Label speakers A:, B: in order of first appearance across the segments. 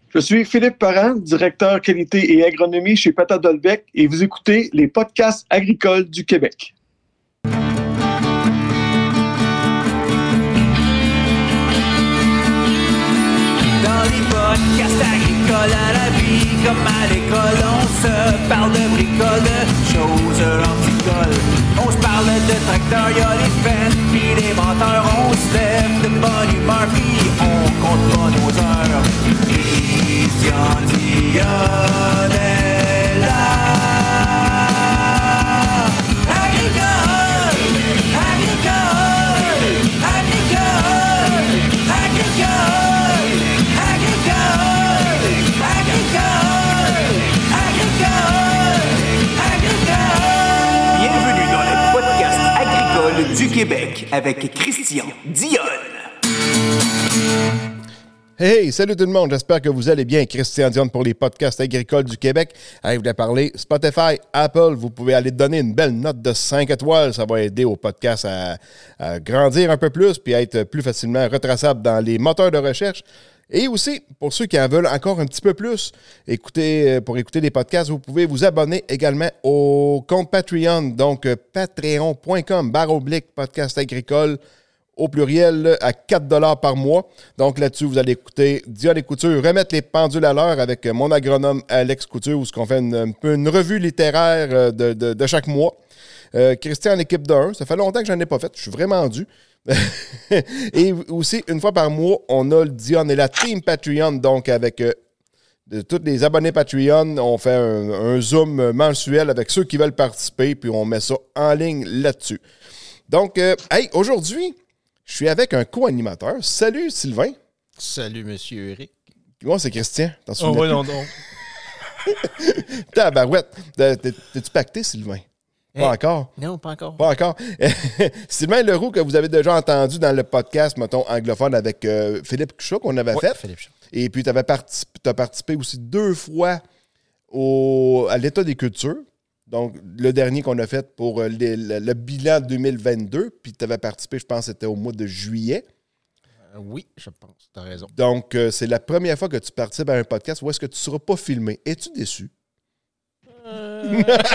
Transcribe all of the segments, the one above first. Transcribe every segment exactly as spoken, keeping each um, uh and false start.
A: Je suis Philippe Parent, directeur qualité et agronomie chez Patate Dolbec et vous écoutez les podcasts agricoles du Québec.
B: Dans les podcasts agricoles à la vie, comme à l'école, on se parle de bricoles, de choses anticoles. On se parle de tracteurs, y'a les fans, pis les menteurs, on se lève de bonne humeur, pis on compte pas nos heures. Christian Dionne est là. Agricole, agricole, agricole, agricole, agricole, agricole, agricole, agricole. Bienvenue dans le podcast agricole du Québec avec Christian Dionne.
C: Hey, salut tout le monde, j'espère que vous allez bien. Christian Dionne pour les podcasts agricoles du Québec. Allez, vous voulez parler Spotify, Apple, vous pouvez aller donner une belle note de cinq étoiles. Ça va aider au podcast à, à grandir un peu plus puis à être plus facilement retraçable dans les moteurs de recherche. Et aussi, pour ceux qui en veulent encore un petit peu plus, écoutez, pour écouter des podcasts, vous pouvez vous abonner également au compte Patreon, donc patreon.com barre oblique podcast agricole. Au pluriel, à quatre dollars par mois. Donc là-dessus, vous allez écouter Dionne et Couture remettre les pendules à l'heure avec mon agronome Alex Couture, où on fait une, un peu une revue littéraire de, de, de chaque mois. Euh, Christian en équipe d'un, ça fait longtemps que je n'en ai pas fait, je suis vraiment dû. Et aussi, une fois par mois, on a le Dionne et la team Patreon, donc avec euh, de, tous les abonnés Patreon, on fait un, un Zoom mensuel avec ceux qui veulent participer, puis on met ça en ligne là-dessus. Donc, euh, hey, aujourd'hui, je suis avec un co-animateur. Salut, Sylvain.
D: Salut, monsieur Eric.
C: Moi, c'est Christian. T'en
D: souviens? Oh, ouais, non, non.
C: Tabarouette. T'es-tu pacté, Sylvain? Pas hey, encore?
D: Non, pas encore.
C: Pas encore. Sylvain Leroux, que vous avez déjà entendu dans le podcast, mettons, anglophone avec euh, Philippe Chou, qu'on avait
D: ouais,
C: fait.
D: Philippe Chou.
C: Et puis, tu as participé, participé aussi deux fois au, à l'État des cultures. Donc, le dernier qu'on a fait pour les, le, le bilan deux mille vingt-deux, puis tu avais participé, je pense, c'était au mois de juillet.
D: Euh, oui, je pense, tu as raison.
C: Donc, euh, c'est la première fois que tu participes à un podcast où est-ce que tu ne seras pas filmé. Es-tu déçu? Euh...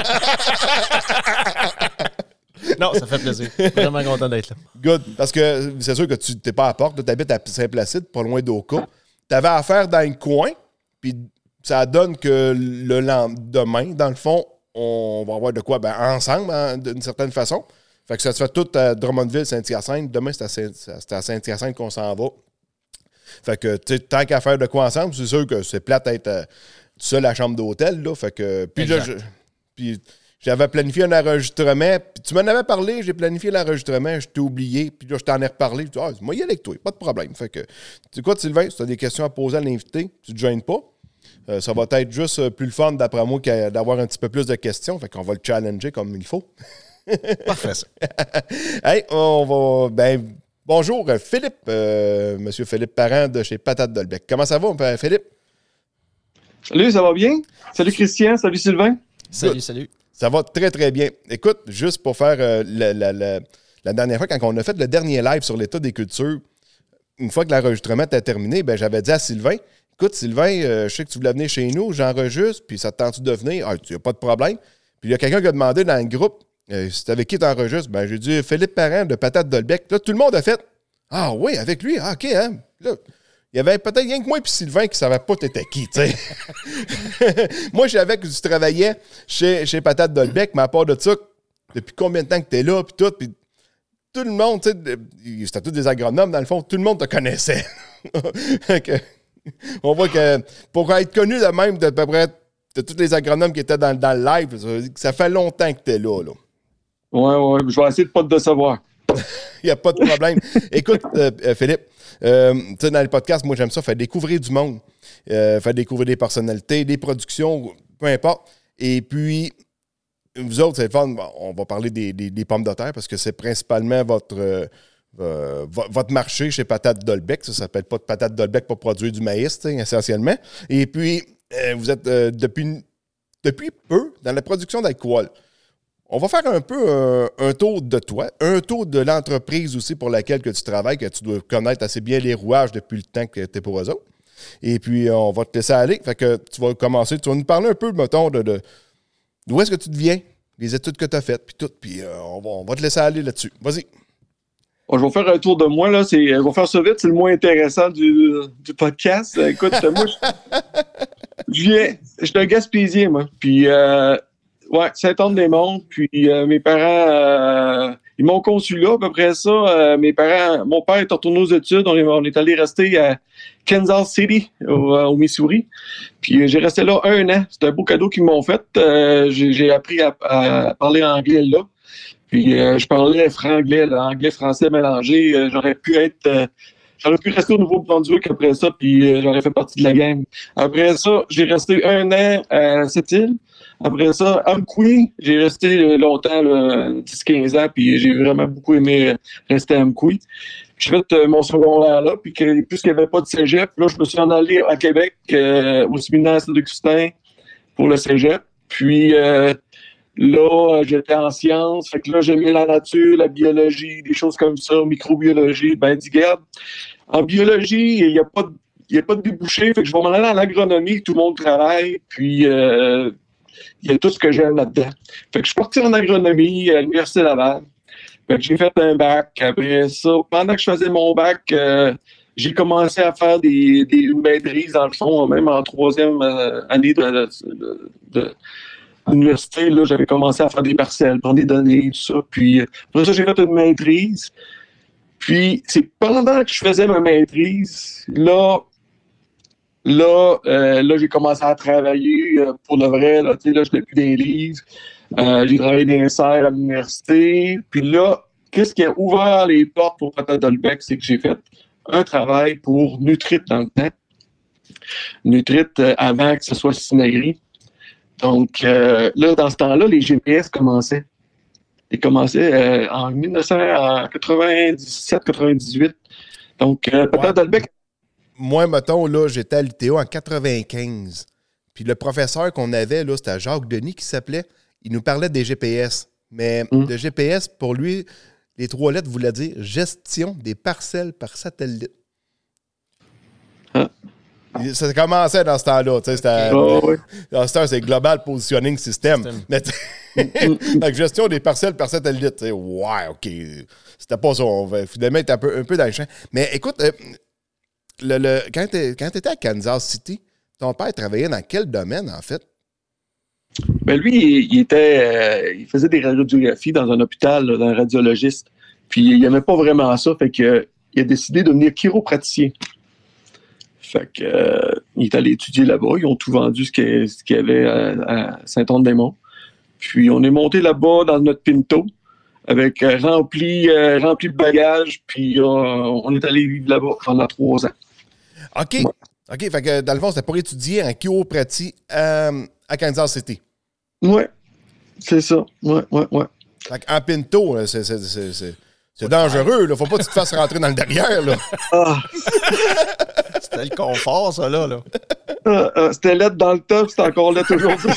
D: non, ça fait plaisir. Vraiment content d'être là.
C: Good, parce que c'est sûr que tu n'es pas à Porte, tu habites à Saint-Placide, pas loin d'Oka. Tu avais affaire dans un coin, puis ça donne que le lendemain, dans le fond, on va avoir de quoi? Ben, ensemble, hein, d'une certaine façon. Fait que ça se fait tout à Drummondville, Saint-Hyacinthe. Demain, c'est à, Saint- c'est à Saint-Hyacinthe qu'on s'en va. Fait que, tu sais, tant qu'à faire de quoi ensemble, c'est sûr que c'est plate d'être euh, tout seul à la chambre d'hôtel, là. Fait que, puis là, je, puis j'avais planifié un enregistrement. Puis tu m'en avais parlé, j'ai planifié l'enregistrement, je t'ai oublié. Puis là, je t'en ai reparlé. Ah, moi, y aller avec toi, pas de problème. Fait que, tu sais quoi, Sylvain, si tu as des questions à poser à l'invité, tu te gênes pas. Euh, ça va être juste euh, plus le fun, d'après moi, que d'avoir un petit peu plus de questions. Fait qu'on va le challenger comme il faut.
D: Parfait, ça.
C: Hey, on va... Ben, bonjour, Philippe, euh, monsieur Philippe Parent de chez Patate Dolbec. Comment ça va, Philippe?
A: Salut, ça va bien? Salut, Christian. Salut, Sylvain.
D: Salut,
C: Good.
D: salut.
C: Ça va très, très bien. Écoute, juste pour faire euh, la, la, la, la dernière fois, quand on a fait le dernier live sur l'état des cultures, une fois que l'enregistrement était terminé, ben, j'avais dit à Sylvain, écoute, Sylvain, euh, je sais que tu voulais venir chez nous, j'enregistre, puis ça te tente de venir? Ah, tu n'as pas de problème. Puis il y a quelqu'un qui a demandé dans le groupe, euh, c'est avec qui tu enregistres? Ben, j'ai dit Philippe Parent de Patate Dolbec. Là, tout le monde a fait, ah oui, avec lui, ah, OK, hein. Là, il y avait peut-être rien que moi et Sylvain qui ne savaient pas t'étais qui, tu sais. Moi, je savais que tu travaillais chez, chez Patate Dolbec, mais à part de ça, depuis combien de temps que tu es là, puis tout, puis tout le monde, tu sais, c'était tous des agronomes, dans le fond, tout le monde te connaissait. Okay. On voit que pour être connu de même de peu près de tous les agronomes qui étaient dans, dans le live, ça fait longtemps que tu es là, là.
A: Ouais, ouais, je vais essayer de ne pas te décevoir.
C: Il n'y a pas de problème. Écoute, euh, Philippe, euh, tu sais, dans le podcast, moi, j'aime ça, faire découvrir du monde, euh, faire découvrir des personnalités, des productions, peu importe. Et puis, vous autres, c'est le fun, on va parler des, des, des pommes de terre parce que c'est principalement votre, euh, euh, votre marché chez Patate Dolbec. Ça ne s'appelle pas de Patate Dolbec pour produire du maïs, essentiellement. Et puis, euh, vous êtes euh, depuis, depuis peu dans la production d'alcool. On va faire un peu un, un tour de toi, un tour de l'entreprise aussi pour laquelle que tu travailles, que tu dois connaître assez bien les rouages depuis le temps que tu es pour eux autres. Et puis, on va te laisser aller. Fait que tu vas commencer. Tu vas nous parler un peu, mettons, de, de d'où est-ce que tu deviens, les études que tu as faites, puis tout. Puis, euh, on, va, on va te laisser aller là-dessus. Vas-y.
A: Bon, je vais faire un tour de moi. Là. C'est, je vais faire ça vite. C'est le moins intéressant du, du podcast. Écoute, moi, je, je viens... Je suis un Gaspésien, moi. Puis, euh, ouais, Saint-Anne-des-Monts. Puis, euh, mes parents... Euh, ils m'ont conçu là. À peu près ça, euh, mes parents... Mon père est retourné aux études. On est, on est allé rester à Kansas City, au, au Missouri. Puis, euh, j'ai resté là un an. C'était un beau cadeau qu'ils m'ont fait. Euh, j'ai, j'ai appris à, à parler anglais là. Puis euh, je parlais franglais, là, anglais-français mélangé. Euh, j'aurais pu être... Euh, j'aurais pu rester au Nouveau-Brunswick après ça, puis euh, j'aurais fait partie de la gang. Après ça, j'ai resté un an à Sept-Îles. Après ça, à Amqui, j'ai resté longtemps, dix à quinze ans, puis j'ai vraiment beaucoup aimé rester à Amqui. J'ai fait euh, mon secondaire là, puis que, puisqu'il n'y avait pas de cégep, là, je me suis en allé à Québec, euh, au séminaire Saint-Augustin pour le cégep. Puis... Euh, Là, j'étais en sciences, fait que là, j'aimais la nature, la biologie, des choses comme ça, microbiologie, ben, dis, garde. En biologie, il n'y a pas de, il y a pas de débouché, fait que je vais m'en aller en agronomie, tout le monde travaille, puis euh, il y a tout ce que j'aime là-dedans. Fait que je suis parti en agronomie à l'Université Laval. Fait que j'ai fait un bac. Après ça, pendant que je faisais mon bac, euh, j'ai commencé à faire des, des maîtrises, dans le fond, même en troisième euh, année de, de, de, de à l'université, là, j'avais commencé à faire des parcelles, prendre des données, tout ça. Puis, après ça, j'ai fait une maîtrise. Puis, c'est pendant que je faisais ma maîtrise, là, là, euh, là j'ai commencé à travailler euh, pour le vrai. Là, tu sais, là, je n'ai plus des livres. Euh, j'ai travaillé dans les serres à l'université. Puis là, qu'est-ce qui a ouvert les portes pour Pata Dolbec, c'est que j'ai fait un travail pour Nutrit dans le temps. Nutrit euh, avant que ce soit Synagri. Donc, euh, là, dans ce temps-là, les G P S commençaient. Ils commençaient euh, en dix-neuf cent quatre-vingt-dix-sept quatre-vingt-dix-huit. Donc, euh, peut-être
C: Ouais.
A: Dolbec.
C: Moi, mettons, là, j'étais à l'U T A en quatre-vingt-quinze. Puis le professeur qu'on avait, là, c'était Jacques Denis qui s'appelait. Il nous parlait des G P S. Mais
A: Mm.
C: le G P S, pour lui, les trois lettres voulaient dire gestion des parcelles par satellite.
A: Ah.
C: Ça commençait dans ce temps-là. Tu sais, c'était,
A: Oh, oui.
C: dans ce temps, c'est Global Positioning System.
D: System.
C: Mais tu sais, la gestion des parcelles par satellite. Tu sais, ouais, OK. C'était pas ça. On va finalement être un peu, un peu dans le champ. Mais écoute, euh, le, le, quand tu étais à Kansas City, ton père travaillait dans quel domaine, en fait?
A: Ben lui, il, il était, euh, il faisait des radiographies dans un hôpital, là, d'un radiologiste. Puis il n'aimait pas vraiment ça, fait que euh, il a décidé de devenir chiropraticien. Fait que euh, il est allé étudier là-bas. Ils ont tout vendu ce qu'il y, ce qu'il y avait à, à Saint-Anne-des-Monts. Puis on est monté là-bas dans notre Pinto avec euh, rempli, euh, rempli de bagages. Puis euh, on est allé vivre là-bas pendant trois ans.
C: OK.
A: Ouais.
C: OK. Fait que dans le fond, c'était pour étudier en chiropratie euh, à Kansas City.
A: Ouais, c'est ça. Ouais, ouais, ouais.
C: Fait en Pinto, là, c'est, c'est, c'est, c'est, c'est dangereux. Là. Faut pas que tu te fasses rentrer dans le derrière. Là.
A: Ah,
D: C'était le confort, ça, là. là.
A: ah, ah, c'était lettre dans le top, c'est encore lettre aujourd'hui.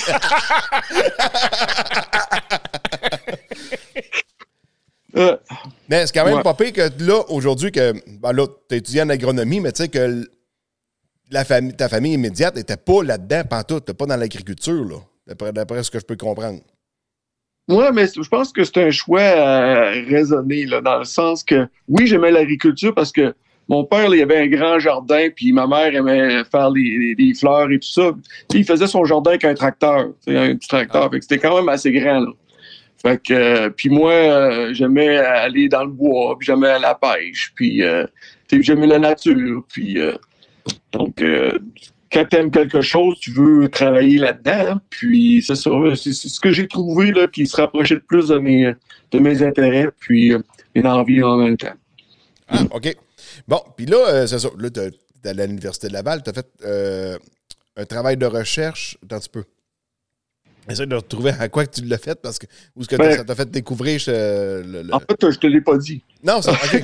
A: euh,
C: Mais c'est quand même
A: Ouais.
C: pas pire que là, aujourd'hui, que ben là, tu étudié en agronomie, mais tu sais que la famille, ta famille immédiate n'était pas là-dedans, pantoute, t'es pas dans l'agriculture, là, d'après, d'après ce que je peux comprendre.
A: Ouais, mais je pense que c'est un choix euh, raisonné, là, dans le sens que, oui, j'aimais l'agriculture parce que mon père, là, il avait un grand jardin, puis ma mère aimait faire les, les, les fleurs et tout ça. Puis il faisait son jardin avec un tracteur, tu sais, un petit tracteur. Fait que c'était quand même assez grand, là. Fait que, euh, puis moi, euh, j'aimais aller dans le bois, puis j'aimais la pêche, puis euh, tu sais, j'aimais la nature, puis euh, donc, euh, quand tu aimes quelque chose, tu veux travailler là-dedans, hein, puis c'est ça, c'est, c'est ce que j'ai trouvé là, qui se rapprochait le plus de mes, de mes intérêts, puis euh, mes envies en même temps.
C: Ah, OK. Bon, puis là, euh, c'est ça. Là, t'es allé à l'Université de Laval, tu as fait euh, un travail de recherche. Attends un petit peu. Essaye de retrouver à quoi que tu l'as fait, parce que où est-ce que
A: Ben,
C: ça t'a fait découvrir euh, le, le-
A: En fait, je te l'ai pas dit.
C: Non, ça, OK.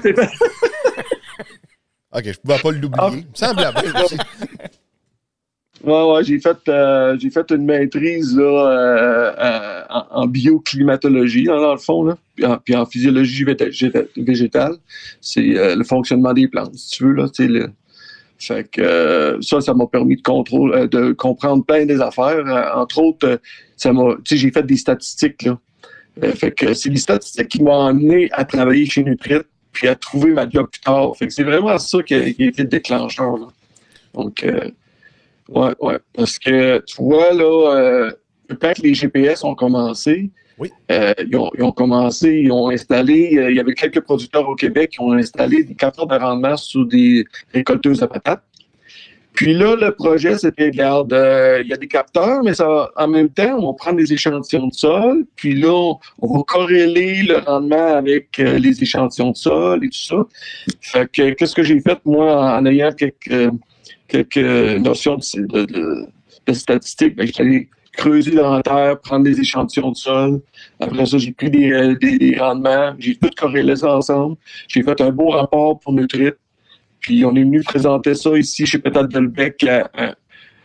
C: OK, je pouvais pas l'oublier. Il me semblait bien aussi.
A: Ouais, ouais, j'ai fait, euh, j'ai fait une maîtrise là, euh, euh, en, en bioclimatologie, hein, dans le fond, là, puis, en, puis en physiologie végéta- végétale. C'est euh, le fonctionnement des plantes, si tu veux. Là, le, Fait que euh, ça, ça m'a permis de, contrôle, euh, de comprendre plein des affaires. Euh, entre autres, euh, ça m'a, tu sais, j'ai fait des statistiques, là. Euh, fait que c'est les statistiques qui m'ont amené à travailler chez Nutrit puis à trouver ma job plus tard. Fait que c'est vraiment ça qui a, qui a été le déclencheur, là. Donc, euh, ouais, ouais. Parce que, tu vois, là, euh, quand les G P S ont commencé,
C: Oui.
A: euh, ils, ont, ils ont commencé, ils ont installé, euh, il y avait quelques producteurs au Québec qui ont installé des capteurs de rendement sur des récolteuses de patates. Puis là, le projet, c'était, regarde, euh, il y a des capteurs, mais ça, en même temps, on va prendre des échantillons de sol, puis là, on, on va corréler le rendement avec euh, les échantillons de sol et tout ça. Fait que, qu'est-ce que j'ai fait, moi, en ayant quelques, euh, quelques notions de, de, de, de statistiques? Ben, j'allais creuser dans la terre, prendre des échantillons de sol. Après ça, j'ai pris des, euh, des, des rendements, j'ai tout corrélé ça ensemble. J'ai fait un beau rapport pour Nutrit. Puis on est venu présenter ça ici chez Pétate Delbecq à, à,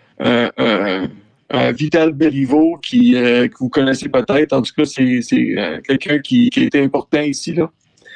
A: à, à, à Vital Béliveau, qui, euh, que vous connaissez peut-être. En tout cas, c'est, c'est euh, quelqu'un qui, qui a été important ici, là.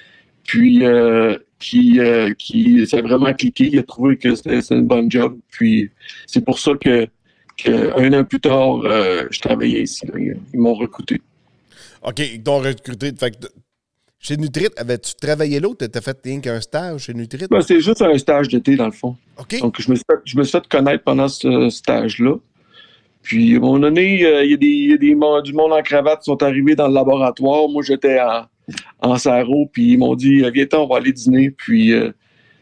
A: Puis euh, qui, euh, qui s'est vraiment cliqué. Il a trouvé que c'était, c'était une bonne job. Puis c'est pour ça que, que un an plus tard, euh, je travaillais ici, là. Ils m'ont recruté.
C: OK, ils t'ont recruté. Fait que chez Nutrit, avais-tu travaillé là ou t'as fait rien qu'un stage chez Nutrit?
A: Ben, c'est juste un stage d'été, dans le fond.
C: OK.
A: Donc, je me suis fait, je me suis fait connaître pendant ce stage-là. Puis, à un moment donné, il euh, y a, des, y a des, du monde en cravate qui sont arrivés dans le laboratoire. Moi, j'étais en, en sarrau, puis ils m'ont dit, viens-t'en, on va aller dîner. Puis, euh,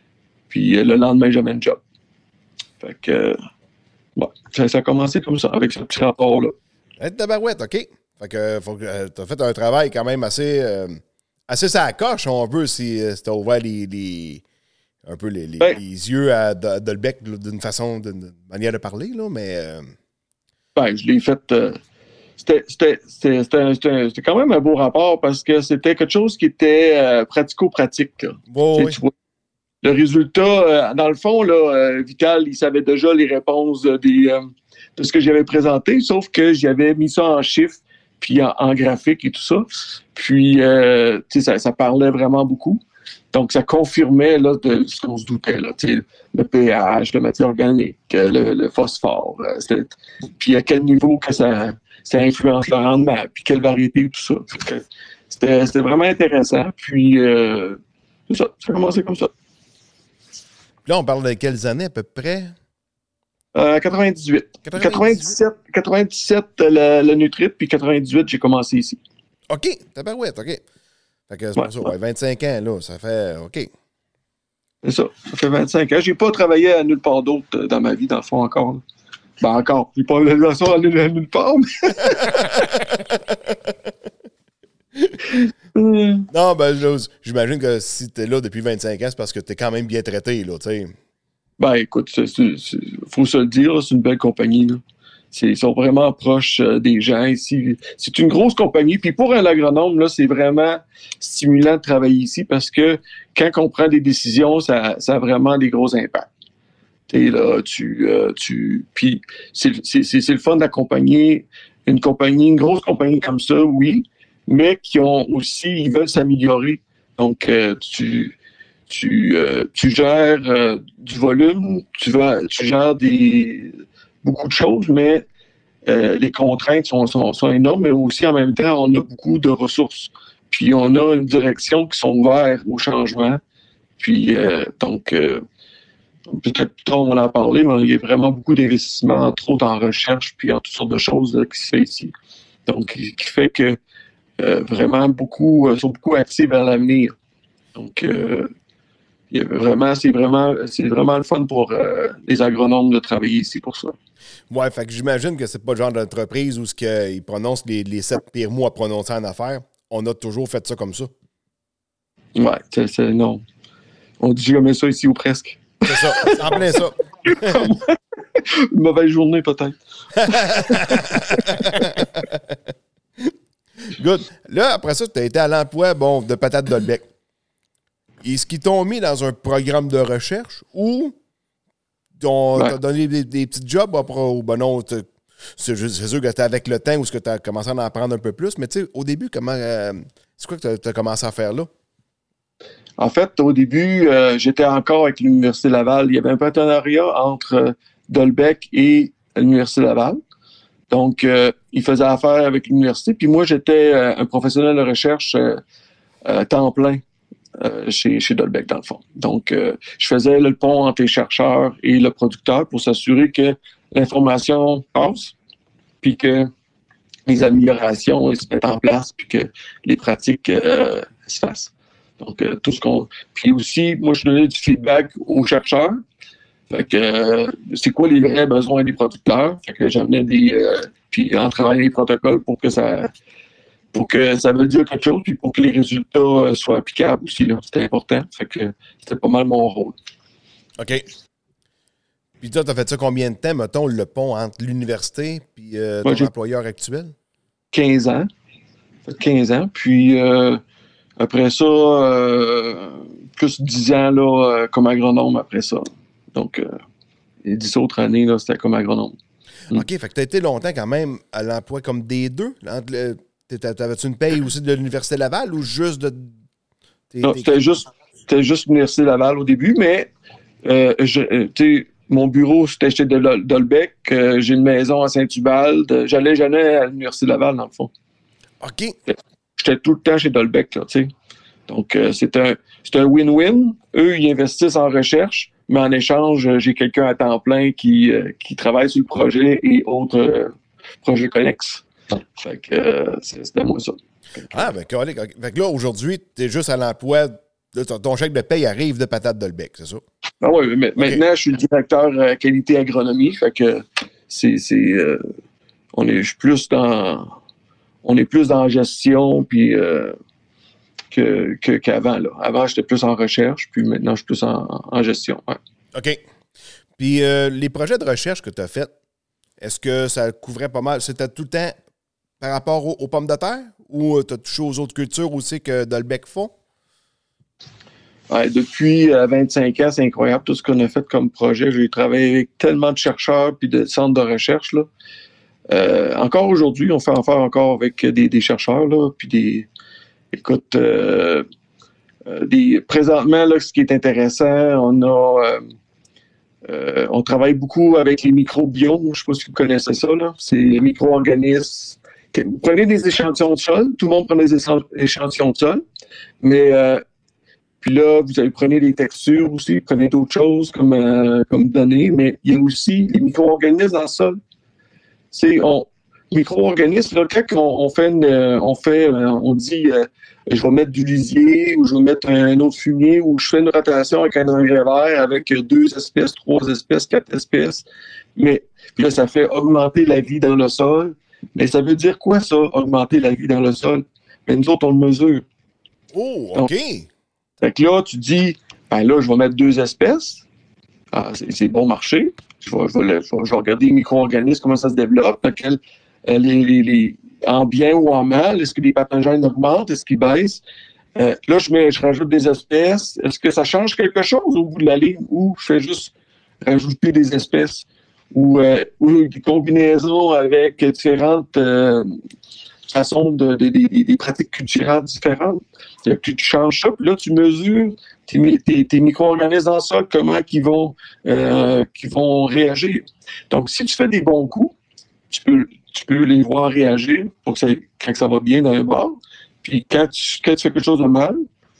A: puis euh, le lendemain, j'avais un job. Fait que, euh, ouais, ça, ça a commencé comme ça, avec ce petit rapport-là.
C: Hey, tabarouette, OK. Fait que, faut que euh, t'as fait un travail quand même assez... Euh... Assez ça à coche, on veut, si, si t'as ouvert les, les, un peu les, les, ben, les yeux à Delbecq d'une façon, d'une manière de parler, là, mais... Euh...
A: Ben, je l'ai fait... Euh, c'était, c'était, c'était, c'était, c'était, c'était quand même un beau rapport parce que c'était quelque chose qui était euh, pratico-pratique.
C: Oh, oui.
A: Tu vois, le résultat, euh, dans le fond, là, euh, Vital, il savait déjà les réponses des, euh, de ce que j'avais présenté, sauf que j'avais mis ça en chiffres puis en, en graphique et tout ça. Puis, euh, tu sais, ça, ça parlait vraiment beaucoup. Donc, ça confirmait là, de ce qu'on se doutait, là, tu sais, le pH, la matière organique, le, le phosphore, euh, puis à quel niveau que ça, ça influence le rendement, puis quelle variété, tout ça. C'était, c'était vraiment intéressant. Puis, euh, c'est ça, ça a commencé comme ça.
C: Là, on parle de quelles années à peu près?
A: Euh, quatre-vingt-dix-huit. quatre-vingt-dix-sept, quatre-vingt-dix-sept le, le Nutrit, puis quatre-vingt-dix-huit, j'ai commencé ici.
C: OK, tabarouette, OK. Fait que c'est ouais, pour ça, ouais, vingt-cinq ans, là, ça fait OK.
A: C'est ça, ça fait vingt-cinq ans. J'ai pas travaillé à nulle part d'autre dans ma vie, dans le fond, encore. Là. Ben, encore. J'ai pas eu la à nulle part, mais...
C: Non, ben, là, j'imagine que si t'es là depuis vingt-cinq ans, c'est parce que t'es quand même bien traité, là, tu sais.
A: Ben, écoute, c'est, c'est, c'est, faut se le dire, c'est une belle compagnie, là. C'est, ils sont vraiment proches euh, des gens ici. C'est une grosse compagnie. Puis pour un agronome, là, c'est vraiment stimulant de travailler ici parce que quand on prend des décisions, ça, ça a vraiment des gros impacts. T'es là, tu, euh, tu, puis c'est, c'est, c'est, c'est le fun d'accompagner une compagnie, une grosse compagnie comme ça, oui, mais qui ont aussi, ils veulent s'améliorer. Donc, euh, tu, tu, euh, tu gères euh, du volume, tu vas, tu gères des beaucoup de choses, mais euh, les contraintes sont, sont, sont énormes, mais aussi en même temps, on a beaucoup de ressources. Puis on a une direction qui sont ouvertes au changement. Puis euh, donc, euh, peut-être plus tard on va en parler, mais il y a vraiment beaucoup d'investissements, entre autres en recherche, puis en toutes sortes de choses là, qui se fait ici. Donc, qui fait que euh, vraiment beaucoup euh, sont beaucoup axés vers l'avenir. Donc, euh, il y a vraiment, c'est vraiment, c'est vraiment le fun pour euh, les agronomes de travailler ici pour ça.
C: Ouais, fait que j'imagine que c'est pas le genre d'entreprise où ils prononcent les, les sept pires mots à prononcer en affaires. On a toujours fait ça comme ça.
A: Ouais, c'est, c'est non. On dit jamais ça ici ou presque.
C: C'est ça, c'est en plein ça.
A: Une mauvaise journée, peut-être.
C: Good. Là, après ça, tu as été à l'emploi, bon, de Pétate Delbecq. Est-ce qu'ils t'ont mis dans un programme de recherche ou t'ont ouais. donné des, des petits jobs après, ou ben non, c'est, c'est sûr que c'était avec le temps ou est-ce que tu as commencé à en apprendre un peu plus, mais tu sais, au début, comment euh, c'est quoi que tu as commencé à faire là?
A: En fait, au début, euh, j'étais encore avec l'Université Laval. Il y avait un partenariat entre euh, Dolbec et l'Université Laval. Donc, euh, ils faisaient affaire avec l'université. Puis moi, j'étais euh, un professionnel de recherche euh, à temps plein euh, chez, chez Dolbec, dans le fond. Donc, euh, je faisais le pont entre les chercheurs et le producteur pour s'assurer que l'information passe, puis que les améliorations se mettent en place, puis que les pratiques euh, se fassent. Donc, euh, tout ce qu'on... Puis aussi, moi, je donnais du feedback aux chercheurs. Fait que euh, c'est quoi les vrais besoins des producteurs? Fait que j'amenais des... Euh, puis en travaillant les protocoles pour que ça pour que ça veuille dire quelque chose, puis pour que les résultats euh, soient applicables aussi. Là. C'était important. Fait que c'était pas mal mon rôle.
C: OK. Puis toi, t'as fait ça combien de temps, mettons, le pont entre l'université puis euh, ton
A: Moi, j'ai
C: employeur actuel?
A: quinze ans. Fait quinze ans. Puis euh, après ça, euh, plus dix ans là, euh, comme agronome après ça. Donc, euh, les dix autres années, là, c'était comme agronome. Mm.
C: OK, fait que tu as été longtemps quand même à l'emploi comme des deux. T'avais-tu une paye aussi de l'Université Laval ou juste de... T'es,
A: non,
C: t'es...
A: c'était juste, c'était juste l'Université Laval au début, mais euh, je, tu sais, mon bureau, c'était chez Dol- Dolbec. Euh, j'ai une maison à Saint-Ubalde. J'allais jamais à l'Université Laval, dans le fond.
C: OK.
A: J'étais tout le temps chez Dolbec, là, tu sais. Donc, euh, c'est un, c'est un win-win. Eux, ils investissent en recherche. Mais en échange, j'ai quelqu'un à temps plein qui, euh, qui travaille sur le projet et autres euh, projets connexes. Fait que euh, c'était moi ça.
C: Ah, ben, correct. Fait que là, aujourd'hui, tu es juste à l'emploi. Là, ton chèque de paye arrive de Patate Dolbec, c'est ça?
A: Ah oui, mais okay. Maintenant, je suis le directeur euh, qualité agronomie. Fait que c'est. c'est euh, on est plus dans. On est plus dans la gestion puis euh, que, que, qu'avant. Là. Avant, j'étais plus en recherche, puis maintenant, je suis plus en, en gestion. Ouais.
C: OK. Puis euh, les projets de recherche que tu as faits, est-ce que ça couvrait pas mal? C'était tout le temps par rapport aux, aux pommes de terre ou tu as touché aux autres cultures aussi que Dolbec font?
A: Ouais, depuis euh, vingt-cinq ans, c'est incroyable tout ce qu'on a fait comme projet. J'ai travaillé avec tellement de chercheurs puis de centres de recherche. Là. Euh, encore aujourd'hui, on fait affaire encore avec des, des chercheurs, là, puis des... Écoute, euh, euh, des, présentement, là, ce qui est intéressant, on a... Euh, euh, on travaille beaucoup avec les microbiomes. Je ne sais pas si vous connaissez ça, là. C'est les micro-organismes. Vous prenez des échantillons de sol. Tout le monde prend des échantillons de sol. Mais... Euh, Puis là, vous avez prenez des textures aussi, vous prenez d'autres choses comme, euh, comme données, mais il y a aussi les micro-organismes dans le sol. C'est on micro-organismes, là, quand on, on fait une, on fait, on dit euh, je vais mettre du lisier ou je vais mettre un autre fumier ou je fais une rotation avec un engrais vert avec deux espèces, trois espèces, quatre espèces. Mais puis là, ça fait augmenter la vie dans le sol. Mais ça veut dire quoi ça, augmenter la vie dans le sol? Mais nous autres, on le mesure.
C: Oh, OK. Donc,
A: fait que là, tu dis, ben là, je vais mettre deux espèces. Ah, c'est, c'est bon marché. Je vais, je, vais, je, vais, je vais regarder les micro-organismes, comment ça se développe. Quel, les, les, les, en bien ou en mal, est-ce que les pathogènes augmentent? Est-ce qu'ils baissent? Euh, là, je, mets, je rajoute des espèces. Est-ce que ça change quelque chose au bout de la ligne ou je fais juste rajouter des espèces? Ou, euh, ou des combinaisons avec différentes... Euh, façon de, de, de, de, des pratiques culturelles différentes. Tu, tu changes ça, puis là, tu mesures tes, tes, tes micro-organismes dans le sol, comment ils vont, euh, qu'ils vont réagir. Donc, si tu fais des bons coups, tu peux, tu peux les voir réagir pour que ça, quand ça va bien dans le bord. Puis quand tu, quand tu fais quelque chose de mal,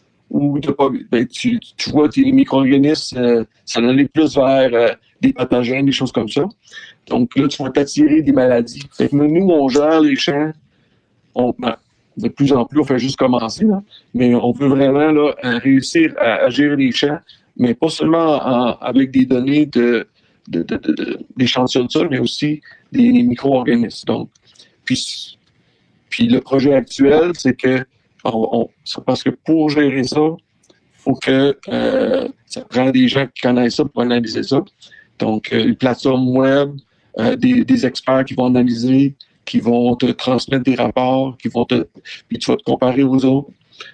A: ou de pas, ben, tu, tu vois tes micro-organismes, euh, ça allait plus vers euh, des pathogènes, des choses comme ça. Donc là, tu vas t'attirer des maladies. Fait que nous, on gère les champs. On, ben, de plus en plus, on fait juste commencer, là, mais on veut vraiment là, réussir à, à gérer les champs, mais pas seulement en, avec des données de, de, de, de, de, d'échantillons de sol, mais aussi des micro-organismes. Donc, puis, puis le projet actuel, c'est que on, on, c'est parce que pour gérer ça, il faut que euh, ça prend des gens qui connaissent ça pour analyser ça. Donc, euh, une plateforme web, euh, des, des experts qui vont analyser, qui vont te transmettre des rapports, qui vont te... puis tu vas te comparer aux autres.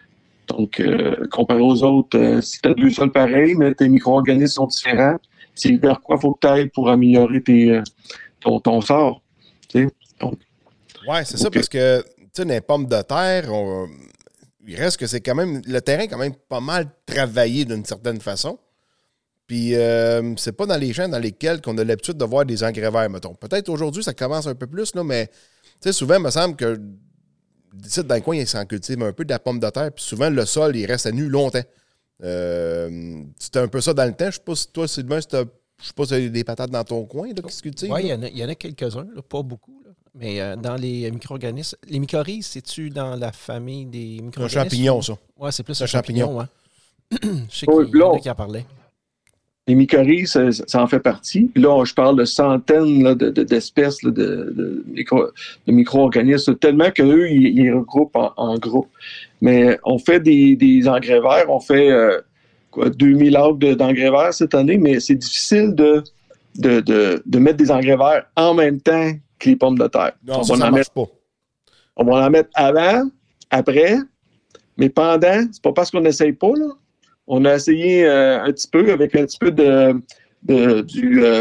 A: Donc, euh, comparer aux autres, euh, si tu as deux sols pareils, mais tes micro-organismes sont différents, c'est vers quoi il faut que tu ailles pour améliorer tes, euh, ton, ton sort. Tu sais? Donc,
C: ouais, c'est ça, parce que, tu sais, les pommes de terre, on... il reste que c'est quand même. Le terrain est quand même pas mal travaillé d'une certaine façon. Puis, euh, c'est pas dans les champs dans lesquels on a l'habitude de voir des engrais verts, mettons. Peut-être aujourd'hui, ça commence un peu plus, là, mais souvent, il me semble que ici, dans le coin, il s'en cultive un peu de la pomme de terre. Puis souvent, le sol, il reste à nu longtemps. Euh, c'était un peu ça dans le temps. Je sais pas si toi, Sylvain, je sais pas si tu as des patates dans ton coin là, qui se cultivent.
D: Oui, il y, y en a quelques-uns, là, pas beaucoup. Là. Mais euh, dans les micro-organismes. Les mycorhizes, c'est-tu dans la famille des micro-organismes?
C: Un champignon, ça.
D: Oui, c'est plus
C: un, un champignon.
D: champignon ouais. Je sais qu'il y en a qui en parlaient.
A: Les mycorhizes, ça, ça en fait partie. Puis là, je parle de centaines là, de, de, d'espèces là, de, de, micro, de micro-organismes, tellement qu'eux, ils, ils regroupent en, en groupe. Mais on fait des, des engrais verts, on fait euh, quoi, deux mille acres de, d'engrais verts cette année, mais c'est difficile de, de, de, de mettre des engrais verts en même temps que les pommes de terre.
C: Non,
A: on
C: ça,
A: va
C: ça
A: en
C: marche
A: mettre,
C: pas.
A: On va en mettre avant, après, mais pendant, c'est pas parce qu'on n'essaye pas, là. On a essayé euh, un petit peu avec un petit peu de, de du. Euh,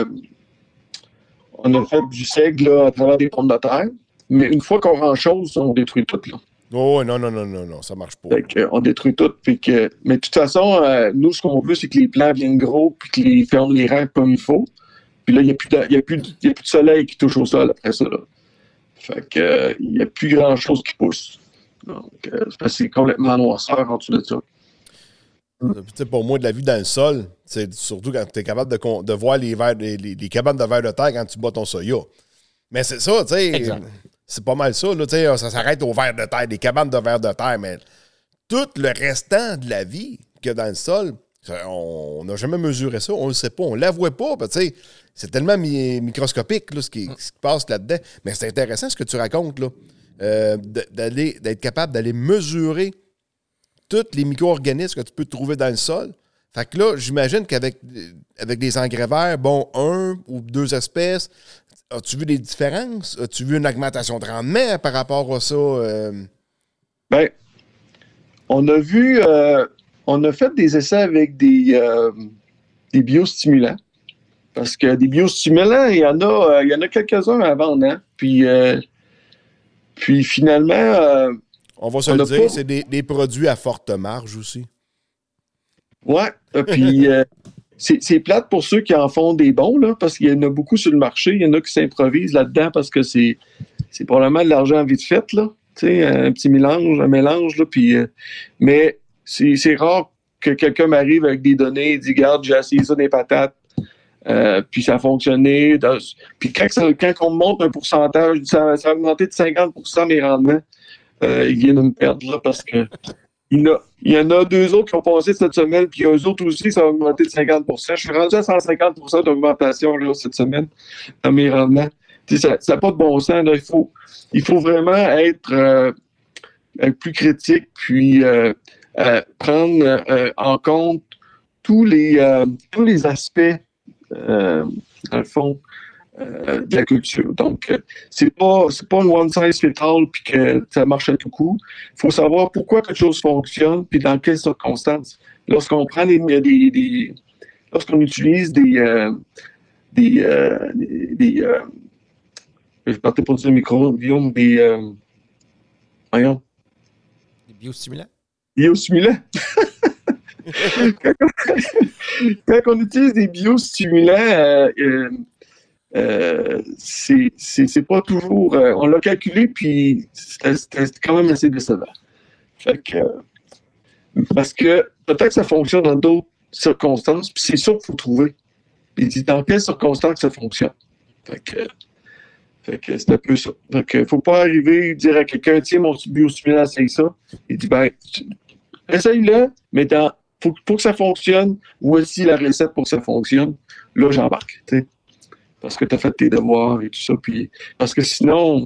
A: on a fait du seigle là, à travers des pommes de terre. Mais une fois qu'on rend chose, on détruit tout. Là.
C: Oh, non, non, non, non, non, ça marche pas.
A: Fait que, on détruit tout. Fait que, mais de toute façon, euh, nous, ce qu'on veut, c'est que les plants viennent gros puis qu'ils ferment les rangs comme il faut. Puis là, il n'y a, a, a plus de soleil qui touche au sol après ça. Là. Fait que, euh, il n'y a plus grand-chose qui pousse. Donc, euh, c'est complètement noirceur en dessous de ça.
C: Pour moi, de la vue dans le sol, c'est surtout quand tu es capable de, de voir les, vers, les, les, les cabanes de vers de terre quand tu bats ton soya. Mais c'est ça, tu sais. C'est pas mal ça, là, tu sais. Ça s'arrête au vers de terre, des cabanes de vers de terre, mais tout le restant de la vie qu'il y a dans le sol, on n'a jamais mesuré ça, on ne le sait pas, on ne la voit pas, tu sais. C'est tellement mi- microscopique, là, ce qui, ce qui passe là-dedans. Mais c'est intéressant ce que tu racontes, là. Euh, d'aller, d'être capable d'aller mesurer tous les micro-organismes que tu peux trouver dans le sol. Fait que là, j'imagine qu'avec avec des engrais verts, bon, un ou deux espèces, as-tu vu des différences? As-tu vu une augmentation de rendement par rapport à ça? Euh...
A: Bien, on a vu, euh, on a fait des essais avec des, euh, des biostimulants. Parce que des biostimulants, il y en a, euh, il y en a quelques-uns à vendre, hein? Puis, euh, puis finalement... Euh,
C: On va se le dire, pas... c'est des, des produits à forte marge aussi.
A: Ouais, puis euh, c'est, c'est plate pour ceux qui en font des bons, là, parce qu'il y en a beaucoup sur le marché. Il y en a qui s'improvisent là-dedans parce que c'est, c'est probablement de l'argent vite fait, là. Tu sais, un petit mélange, un mélange, là, puis... Euh, mais c'est, c'est rare que quelqu'un m'arrive avec des données et dit « Regarde, j'ai essayé ça des patates. Euh, puis ça a fonctionné. » Puis quand, ça, quand on monte un pourcentage, ça, ça a augmenté de cinquante pour cent mes rendements. Euh, ils viennent de me perdre là parce que il y, a, il y en a deux autres qui ont passé cette semaine, puis eux autres aussi, ça a augmenté de cinquante pour cent. Je suis rendu à cent cinquante pour cent d'augmentation là, cette semaine dans mes rendements. T'sais, ça n'a pas de bon sens. Là. Il, faut, il faut vraiment être euh, plus critique, puis euh, euh, prendre euh, en compte tous les, euh, tous les aspects, euh, dans le fond, Euh, de la culture. Donc, euh, c'est pas c'est pas une one size fit all puis que ça marche à tout coup. Il faut savoir pourquoi quelque chose fonctionne puis dans quelles circonstances. Lorsqu'on prend des, des, des lorsqu'on utilise des euh, des, euh, des, des euh, je vais partir pour dire micro, Guillaume, des euh, voyons.
D: Des biostimulants.
A: Biostimulants. quand, quand on utilise des biostimulants, euh, euh, Euh, c'est, c'est, c'est pas toujours... Euh, on l'a calculé, puis c'était, c'était quand même assez décevant. Fait que, euh, parce que peut-être que ça fonctionne dans d'autres circonstances, puis c'est sûr qu'il faut trouver. Puis dans quelles circonstances ça fonctionne. Fait que, fait que c'est un peu ça. Donc, il ne faut pas arriver et dire à quelqu'un, tiens, mon biostimulant, essaye ça. Il dit, ben, essaye-le, mais il faut, faut que ça fonctionne. Voici la recette pour que ça fonctionne. Là, j'embarque, tu sais. Parce que tu as fait tes devoirs et tout ça. Puis, parce que sinon,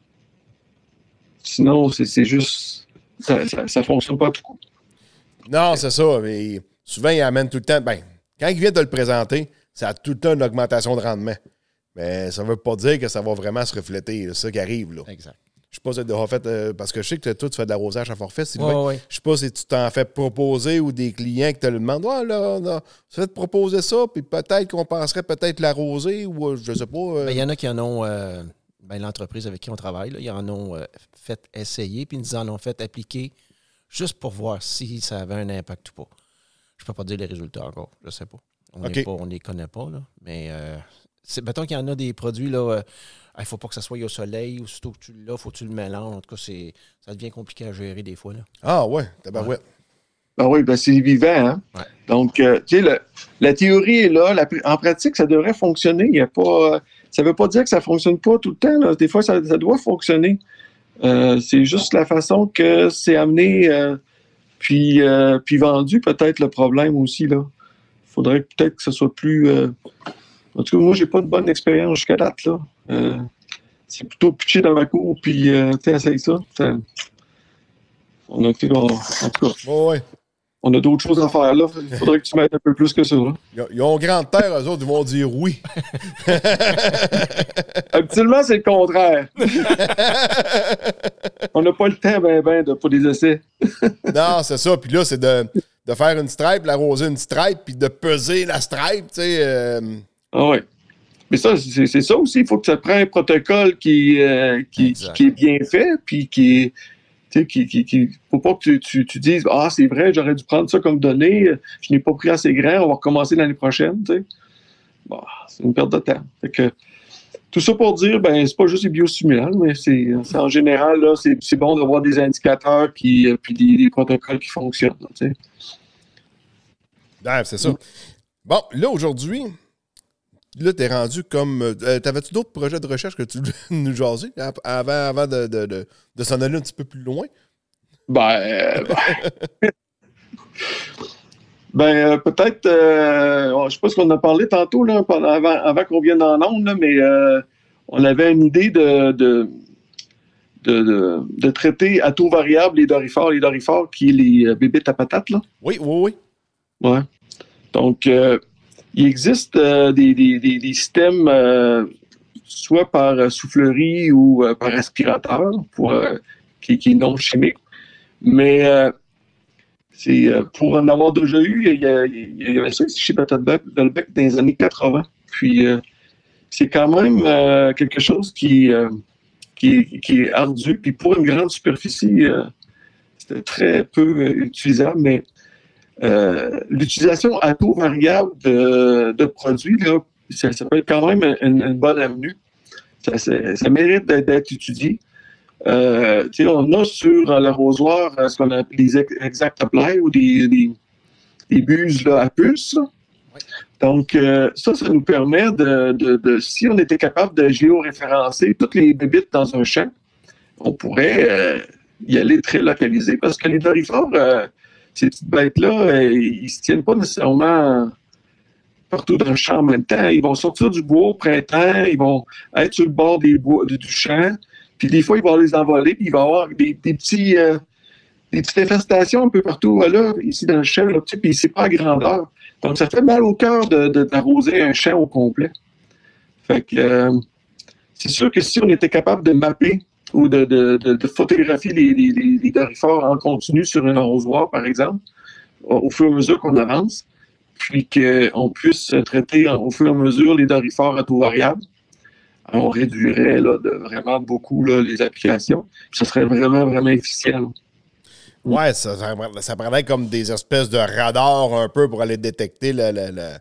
A: sinon c'est, c'est juste... Ça ne fonctionne pas tout coup.
C: Non, c'est ça. Mais souvent, il amène tout le temps... Ben, quand il vient de le présenter, ça a tout le temps une augmentation de rendement. Mais ça ne veut pas dire que ça va vraiment se refléter. C'est ça qui arrive. Là.
D: Exact.
C: Je ne sais pas si tu as fait... Euh, parce que je sais que toi, tu fais de l'arrosage à forfait, Sylvain.
D: Ouais, ouais.
C: Je ne sais pas si tu t'en fais proposer ou des clients qui te le demandent. Ah, là, là, tu fais te proposer ça, puis peut-être qu'on penserait peut-être l'arroser ou euh, je ne sais pas. Il euh...
D: ben, y en a qui en ont... Euh, ben, l'entreprise avec qui on travaille, là, ils en ont euh, fait essayer, puis ils nous en ont fait appliquer juste pour voir si ça avait un impact ou pas. Je ne peux pas dire les résultats encore, je ne sais pas. On
C: Okay.
D: ne les connaît pas, là. Mais euh, c'est, mettons qu'il y en a des produits, là, euh, il ne faut pas que ça soit au soleil, ou aussitôt que tu l'as, il faut que tu le mélanges. En tout cas, c'est, ça devient compliqué à gérer des fois, là.
C: Ah ouais, tabarouette.
A: Ben oui, ben c'est vivant, hein?
D: Ouais.
A: Donc, euh, tu sais, le- la théorie est là. La, en pratique, ça devrait fonctionner. Il y a pas, ça ne veut pas dire que ça ne fonctionne pas tout le temps, là. Des fois, ça, ça doit fonctionner. Euh, c'est juste la façon que c'est amené euh, puis, euh, puis vendu, peut-être, le problème aussi, là. Il faudrait peut-être que ce soit plus... euh, En tout cas, moi, j'ai pas de bonne expérience jusqu'à date, là. Euh, c'est plutôt pitché dans ma cour, puis euh, tu essayes ça. ça. On a, on, en tout cas,
C: Ouais, ouais.
A: on a d'autres choses à faire, là. Il faudrait que tu m'aides un peu plus que ça, là.
C: Ils ont, ils ont grande terre, eux autres, ils vont dire oui.
A: Habituellement, c'est le contraire. On n'a pas le temps, ben, ben, de, pour des essais.
C: Non, c'est ça. Puis là, c'est de, de faire une stripe, l'arroser une stripe, puis de peser la stripe, tu sais. Euh...
A: Ah ouais. Mais ça, c'est, c'est ça aussi. Il faut que tu prennes un protocole qui, euh, qui, qui, qui est bien fait, puis qui est. Tu sais, qui, qui, qui, faut pas que tu, tu, tu dises ah, c'est vrai, j'aurais dû prendre ça comme donnée, je n'ai pas pris assez grand, on va recommencer l'année prochaine, tu sais. Bon, c'est une perte de temps. Fait que, tout ça pour dire, ben, c'est pas juste les biostimulants, mais c'est, c'est en général, là, c'est, c'est bon d'avoir des indicateurs puis, euh, puis des, des protocoles qui fonctionnent, tu sais.
C: Ouais, c'est ça. Bon, là, aujourd'hui, là, t'es rendu comme... Euh, t'avais-tu d'autres projets de recherche que tu voulais nous jaser avant, avant de, de, de, de s'en aller un petit peu plus loin?
A: Ben, euh, ben, ben euh, peut-être... Euh, je sais pas ce qu'on a parlé tantôt, là, pendant, avant, avant qu'on vienne en ondes, là, mais euh, on avait une idée de... de De, de, de traiter à taux variable les dorifores, les dorifores qui est les euh, bébites à patates, là.
C: Oui, oui, oui.
A: Ouais. Donc, euh, il existe euh, des, des, des, des systèmes, euh, soit par euh, soufflerie ou euh, par aspirateur, pour, euh, qui, qui est non chimique. Mais euh, c'est, euh, pour en avoir déjà eu, il y, a, il y avait ça ici chez Patate Delbec dans les années quatre-vingts. Puis, euh, c'est quand même euh, quelque chose qui... Euh, Qui est, qui est ardu. Puis pour une grande superficie, euh, c'était très peu euh, utilisable, mais euh, l'utilisation à taux variable de, de produits, là, ça, ça peut être quand même une, une bonne avenue. Ça, ça, ça mérite d'être, d'être étudié. Euh, on a sur l'arrosoir ce qu'on appelle des Exact-Apply ou des, des, des buses là, à puce. Là. Donc, euh, ça, ça nous permet de, de, de, si on était capable de géoréférencer toutes les bébites dans un champ, on pourrait euh, y aller très localisé parce que les dorifores, euh, ces petites bêtes-là, euh, ils ne se tiennent pas nécessairement partout dans le champ en même temps. Ils vont sortir du bois au printemps, ils vont être sur le bord des bois, du champ, puis des fois, ils vont les envoler, puis il va y avoir des, des petits... Euh, des petites infestations un peu partout, voilà, ici dans le champ, là, puis c'est pas à grandeur. Donc, ça fait mal au cœur de, de, d'arroser un champ au complet. Fait que euh, c'est sûr que si on était capable de mapper ou de, de, de, de photographier les, les, les dorifores en continu sur un arrosoir, par exemple, au, au fur et à mesure qu'on avance, puis qu'on puisse traiter au fur et à mesure les dorifores à taux variable, on réduirait là, de vraiment beaucoup là, les applications. Puis ça serait vraiment, vraiment efficient.
C: Ouais, ça, ça, ça prendrait comme des espèces de radars un peu pour aller détecter le, le, le,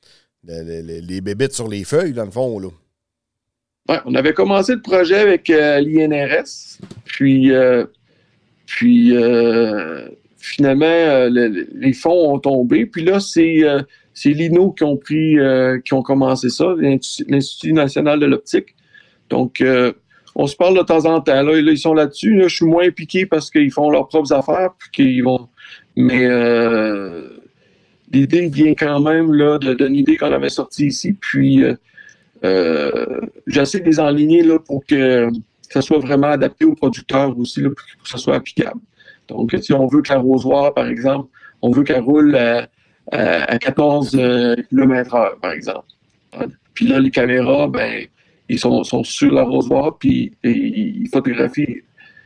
C: le, le, les bébites sur les feuilles, dans le fond, là.
A: Ouais, on avait commencé le projet avec euh, l'I N R S, puis, euh, puis euh, finalement, euh, le, les fonds ont tombé, puis là, c'est, euh, c'est l'I N O qui ont pris, euh, qui ont commencé ça, l'Institut national de l'optique. Donc, euh, on se parle de temps en temps. Là, là ils sont là-dessus. Là, je suis moins impliqué parce qu'ils font leurs propres affaires. Puis qu'ils vont... Mais euh, l'idée vient quand même là, de, d'une idée qu'on avait sortie ici. Puis euh, euh, j'essaie de les enligner là, pour que ça soit vraiment adapté aux producteurs aussi, là, pour que ça soit applicable. Donc, si on veut que l'arrosoir, par exemple, on veut qu'elle roule à, à, à quatorze kilomètres heure, par exemple. Puis là, les caméras, ben ils sont, sont sur l'arrosoir, puis ils photographient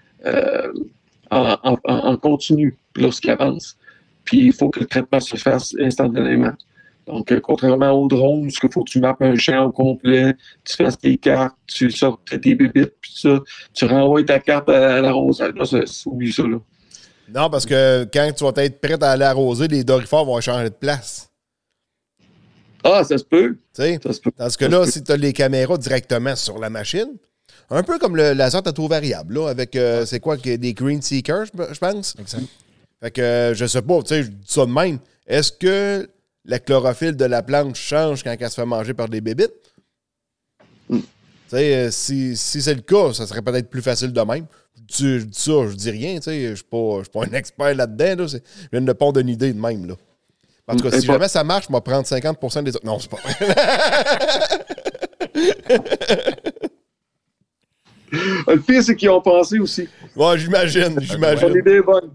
A: euh, en, en, en continu lorsqu'ils avancent. Puis il faut que le traitement se fasse instantanément. Donc, euh, contrairement au drone, ce qu'il faut que tu mappes un champ au complet, tu fasses tes cartes, tu sortes tes bébites, puis ça, tu renvoies ta carte à, à l'arrosage. Là, ça, oublie ça, là.
C: Non, parce que quand tu vas être prêt à aller arroser, les dorifores vont changer de place.
A: Ah, ça se peut.
C: T'sais?
A: Ça se peut.
C: Parce que là, si tu as les caméras directement sur la machine, un peu comme le laser à taux variable, là, avec, euh, c'est quoi, des green seekers, je pense?
D: Exact.
C: Fait que, euh, je sais pas, tu sais, je dis ça de même. Est-ce que la chlorophylle de la plante change quand elle se fait manger par des bébites?
A: Mm.
C: Tu sais, euh, si, si c'est le cas, ça serait peut-être plus facile de même. Je, je dis ça, je dis rien, tu sais, je ne suis pas, pas un expert là-dedans, là, je viens de pondre une idée de même, là. En tout cas,
A: Et
C: si
A: pas...
C: jamais ça marche, je vais prendre cinquante pour cent des autres. Non, c'est pas vrai.
A: Le pire, c'est qu'ils ont pensé aussi.
C: Ouais, j'imagine, j'imagine.
A: On est des bonnes.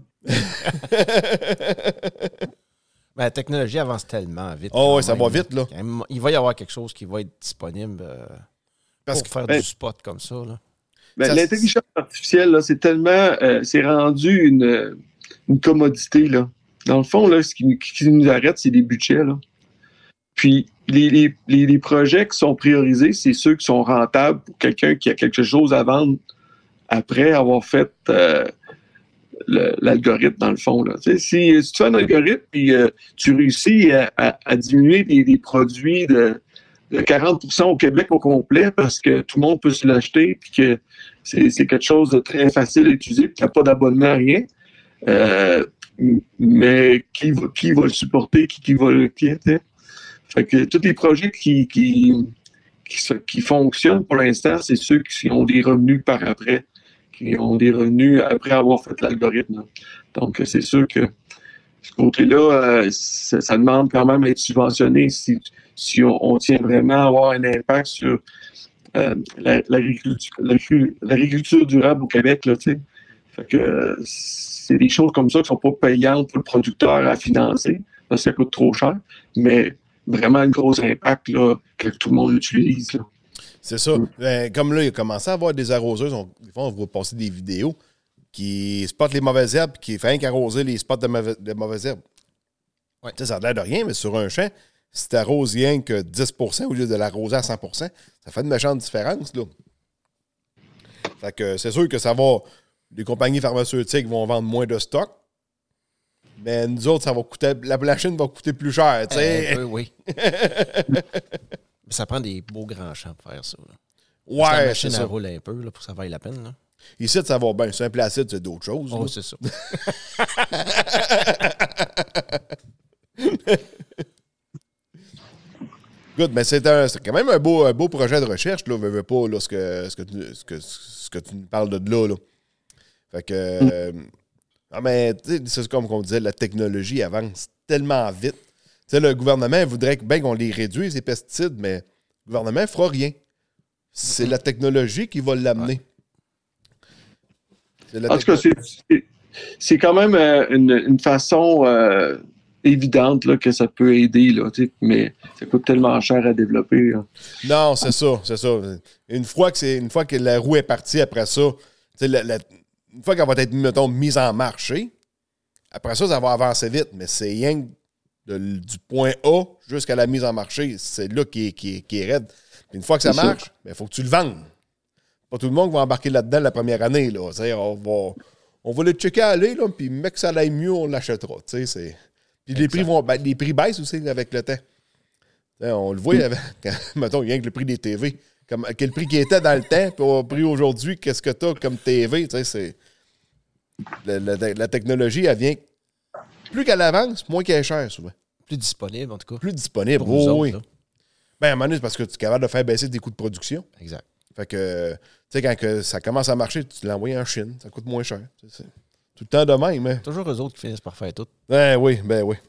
D: Ben, la technologie avance tellement vite.
C: Oh,
D: quand
C: oui, ça
D: même.
C: va vite, là.
D: Il va y avoir quelque chose qui va être disponible euh,
C: Parce
D: pour
C: que-
D: faire
A: ben,
D: du spot comme ça. Là.
A: Ben,
C: Ça,
A: l'intelligence artificielle, là, c'est tellement. Euh, c'est rendu une, une commodité. Là. Dans le fond, là, ce qui, qui nous arrête, c'est les budgets. Là. Puis, les, les, les, les projets qui sont priorisés, c'est ceux qui sont rentables pour quelqu'un qui a quelque chose à vendre après avoir fait euh, le, l'algorithme, dans le fond. Là. Tu sais, si, si tu fais un algorithme et euh, tu réussis à, à, à diminuer des, des produits de, de quarante pour cent au Québec au complet parce que tout le monde peut se l'acheter puis que c'est, c'est quelque chose de très facile à utiliser puis qu'il n'y a pas d'abonnement, rien. Euh, mais qui va, qui va le supporter, qui, qui va le clienter? Fait que tous les projets qui, qui, qui, qui fonctionnent pour l'instant, c'est ceux qui ont des revenus par après, qui ont des revenus après avoir fait l'algorithme. Là. Donc, c'est sûr que ce côté-là, euh, ça, ça demande quand même à être subventionné si, si on, on tient vraiment à avoir un impact sur euh, la, l'agriculture, l'agriculture durable au Québec. Là, fait que euh, c'est des choses comme ça qui ne sont pas payantes pour le producteur à financer, parce que ça coûte trop cher, mais vraiment un gros impact là, que tout le monde utilise. Là.
C: C'est ça. Ben, comme là, il a commencé à avoir des arroseuses. On, des fois, on va passer des vidéos qui spottent les mauvaises herbes, qui fait rien qu'arroser les spots de, mauvais, de mauvaises herbes. Ouais. Ça a l'air de rien, mais sur un champ, si tu arroses rien que dix pour cent au lieu de l'arroser à cent pour cent, ça fait une méchante différence. Là. Fait que c'est sûr que ça va. Les compagnies pharmaceutiques vont vendre moins de stock. Mais nous autres, ça va coûter. La machine va coûter plus cher, tu sais.
D: Un peu, oui. Ça prend des beaux grands champs pour faire ça. Là.
C: Ouais,
D: la machine,
C: c'est
D: elle
C: ça.
D: roule un peu là, pour que ça vaille la peine. Là.
C: Ici, ça va bien. Simple acide, c'est d'autres choses.
D: Oh,
C: là.
D: c'est ça.
C: Good, mais c'est, un, c'est quand même un beau, un beau projet de recherche, là, veux, veux pas, là, ce que, ce, que tu, ce, que, ce que tu nous parles de là, là. Fait que, euh, non, mais, tu sais, c'est comme on disait, la technologie avance tellement vite. Tu sais, le gouvernement voudrait que, ben, qu'on les réduise, les pesticides, mais le gouvernement ne fera rien. C'est la technologie qui va l'amener.
A: Ouais. En tout cas, c'est, c'est, c'est quand même euh, une, une façon euh, évidente là, que ça peut aider, là, mais ça coûte tellement cher à développer. Là.
C: Non, c'est ça, c'est ça. Une fois que, c'est, une fois que la roue est partie, après ça, la, la, une fois qu'elle va être, mettons, mise en marché, après ça, ça va avancer vite, mais c'est rien de, du point A jusqu'à la mise en marché. C'est là qui est, qui est, qui est raide. Puis une fois que ça
A: c'est
C: marche, il ben, faut que tu le vendes. Pas tout le monde va embarquer là-dedans la première année. Là. On va, on va le checker aller, là, puis mec, que ça aille mieux, on l'achètera. C'est... Puis les prix, vont, ben, les prix baissent aussi avec le temps. T'sais, on le voit, avec, mettons, rien que le prix des T V. Comme, quel prix qui était dans le temps, puis au prix aujourd'hui, qu'est-ce que tu as comme T V? C'est, la, la, la technologie, elle vient plus qu'elle avance, moins qu'elle est chère souvent.
D: Plus disponible, en tout cas.
C: Plus disponible,
D: pour
C: oh,
D: nous
C: oui.
D: autres, là.
C: Ben, à un moment donné, c'est parce que tu es capable de faire baisser tes coûts de production.
D: Exact.
C: Fait que, tu sais, quand que ça commence à marcher, tu l'envoies en Chine, ça coûte moins cher. C'est tout le temps de même. Hein?
D: Toujours eux autres qui finissent par faire tout.
C: Ben oui, ben oui.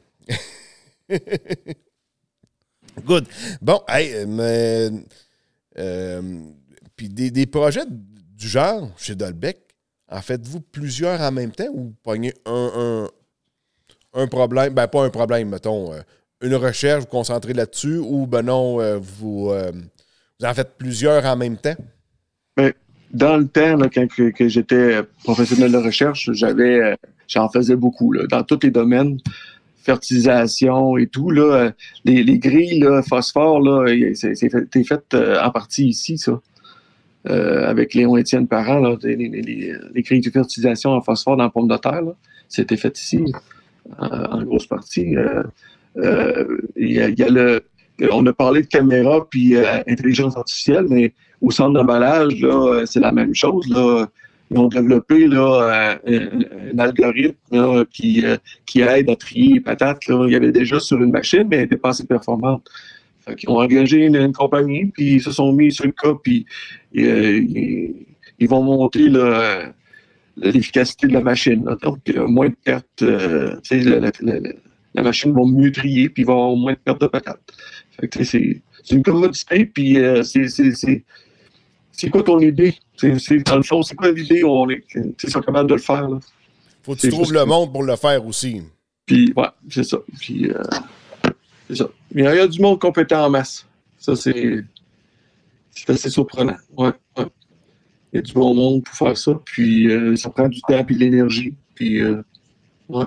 C: Good. Bon, hey, mais. Euh, Puis des, des projets du genre chez Dolbec, en faites-vous plusieurs en même temps ou vous pognez un, un, un problème, ben pas un problème, mettons, euh, une recherche, vous concentrez là-dessus ou ben non, euh, vous, euh, vous en faites plusieurs en même temps?
A: Ben, dans le temps, là, quand que, que j'étais professionnel de recherche, j'avais, euh, j'en faisais beaucoup, là, dans tous les domaines. Fertilisation et tout, là, les, les grilles, là, phosphore, là, c'est, c'est fait, c'est fait euh, en partie ici, ça. Euh, avec Léon Étienne Parent, là, les, les, les, les grilles de fertilisation en phosphore dans la pomme de terre, là. c'était fait ici, en, en grosse partie. Euh, euh, il y a, il y a le, on a parlé de caméra puis euh, intelligence artificielle, mais au centre d'emballage, là, c'est la même chose. Là. Ils ont développé là, un, un algorithme là, qui, euh, qui aide à trier les patates. Là. Il y avait déjà sur une machine, mais elle n'était pas assez performante. Fait qu'ils ont engagé une, une compagnie, puis ils se sont mis sur le cas, puis euh, ils, ils vont monter là, l'efficacité de la machine. Là. Donc, euh, moins de pertes. Euh, la, la, la, la machine va mieux trier, puis il va y avoir moins de pertes de patates. Fait que, c'est, c'est une commodité, puis euh, c'est, c'est, c'est, c'est quoi ton idée? C'est, c'est, dans le fond, c'est quoi l'idée? On est, ils sont capables de le faire. Là.
C: Faut que tu trouves le monde pour le faire aussi.
A: Puis, ouais, c'est ça. Puis, euh, c'est ça. Il y a du monde compétent en masse. Ça, c'est, c'est assez surprenant. Ouais, ouais. Il y a du bon monde pour faire ça. Puis, euh, ça prend du temps et de l'énergie. Puis, euh, ouais.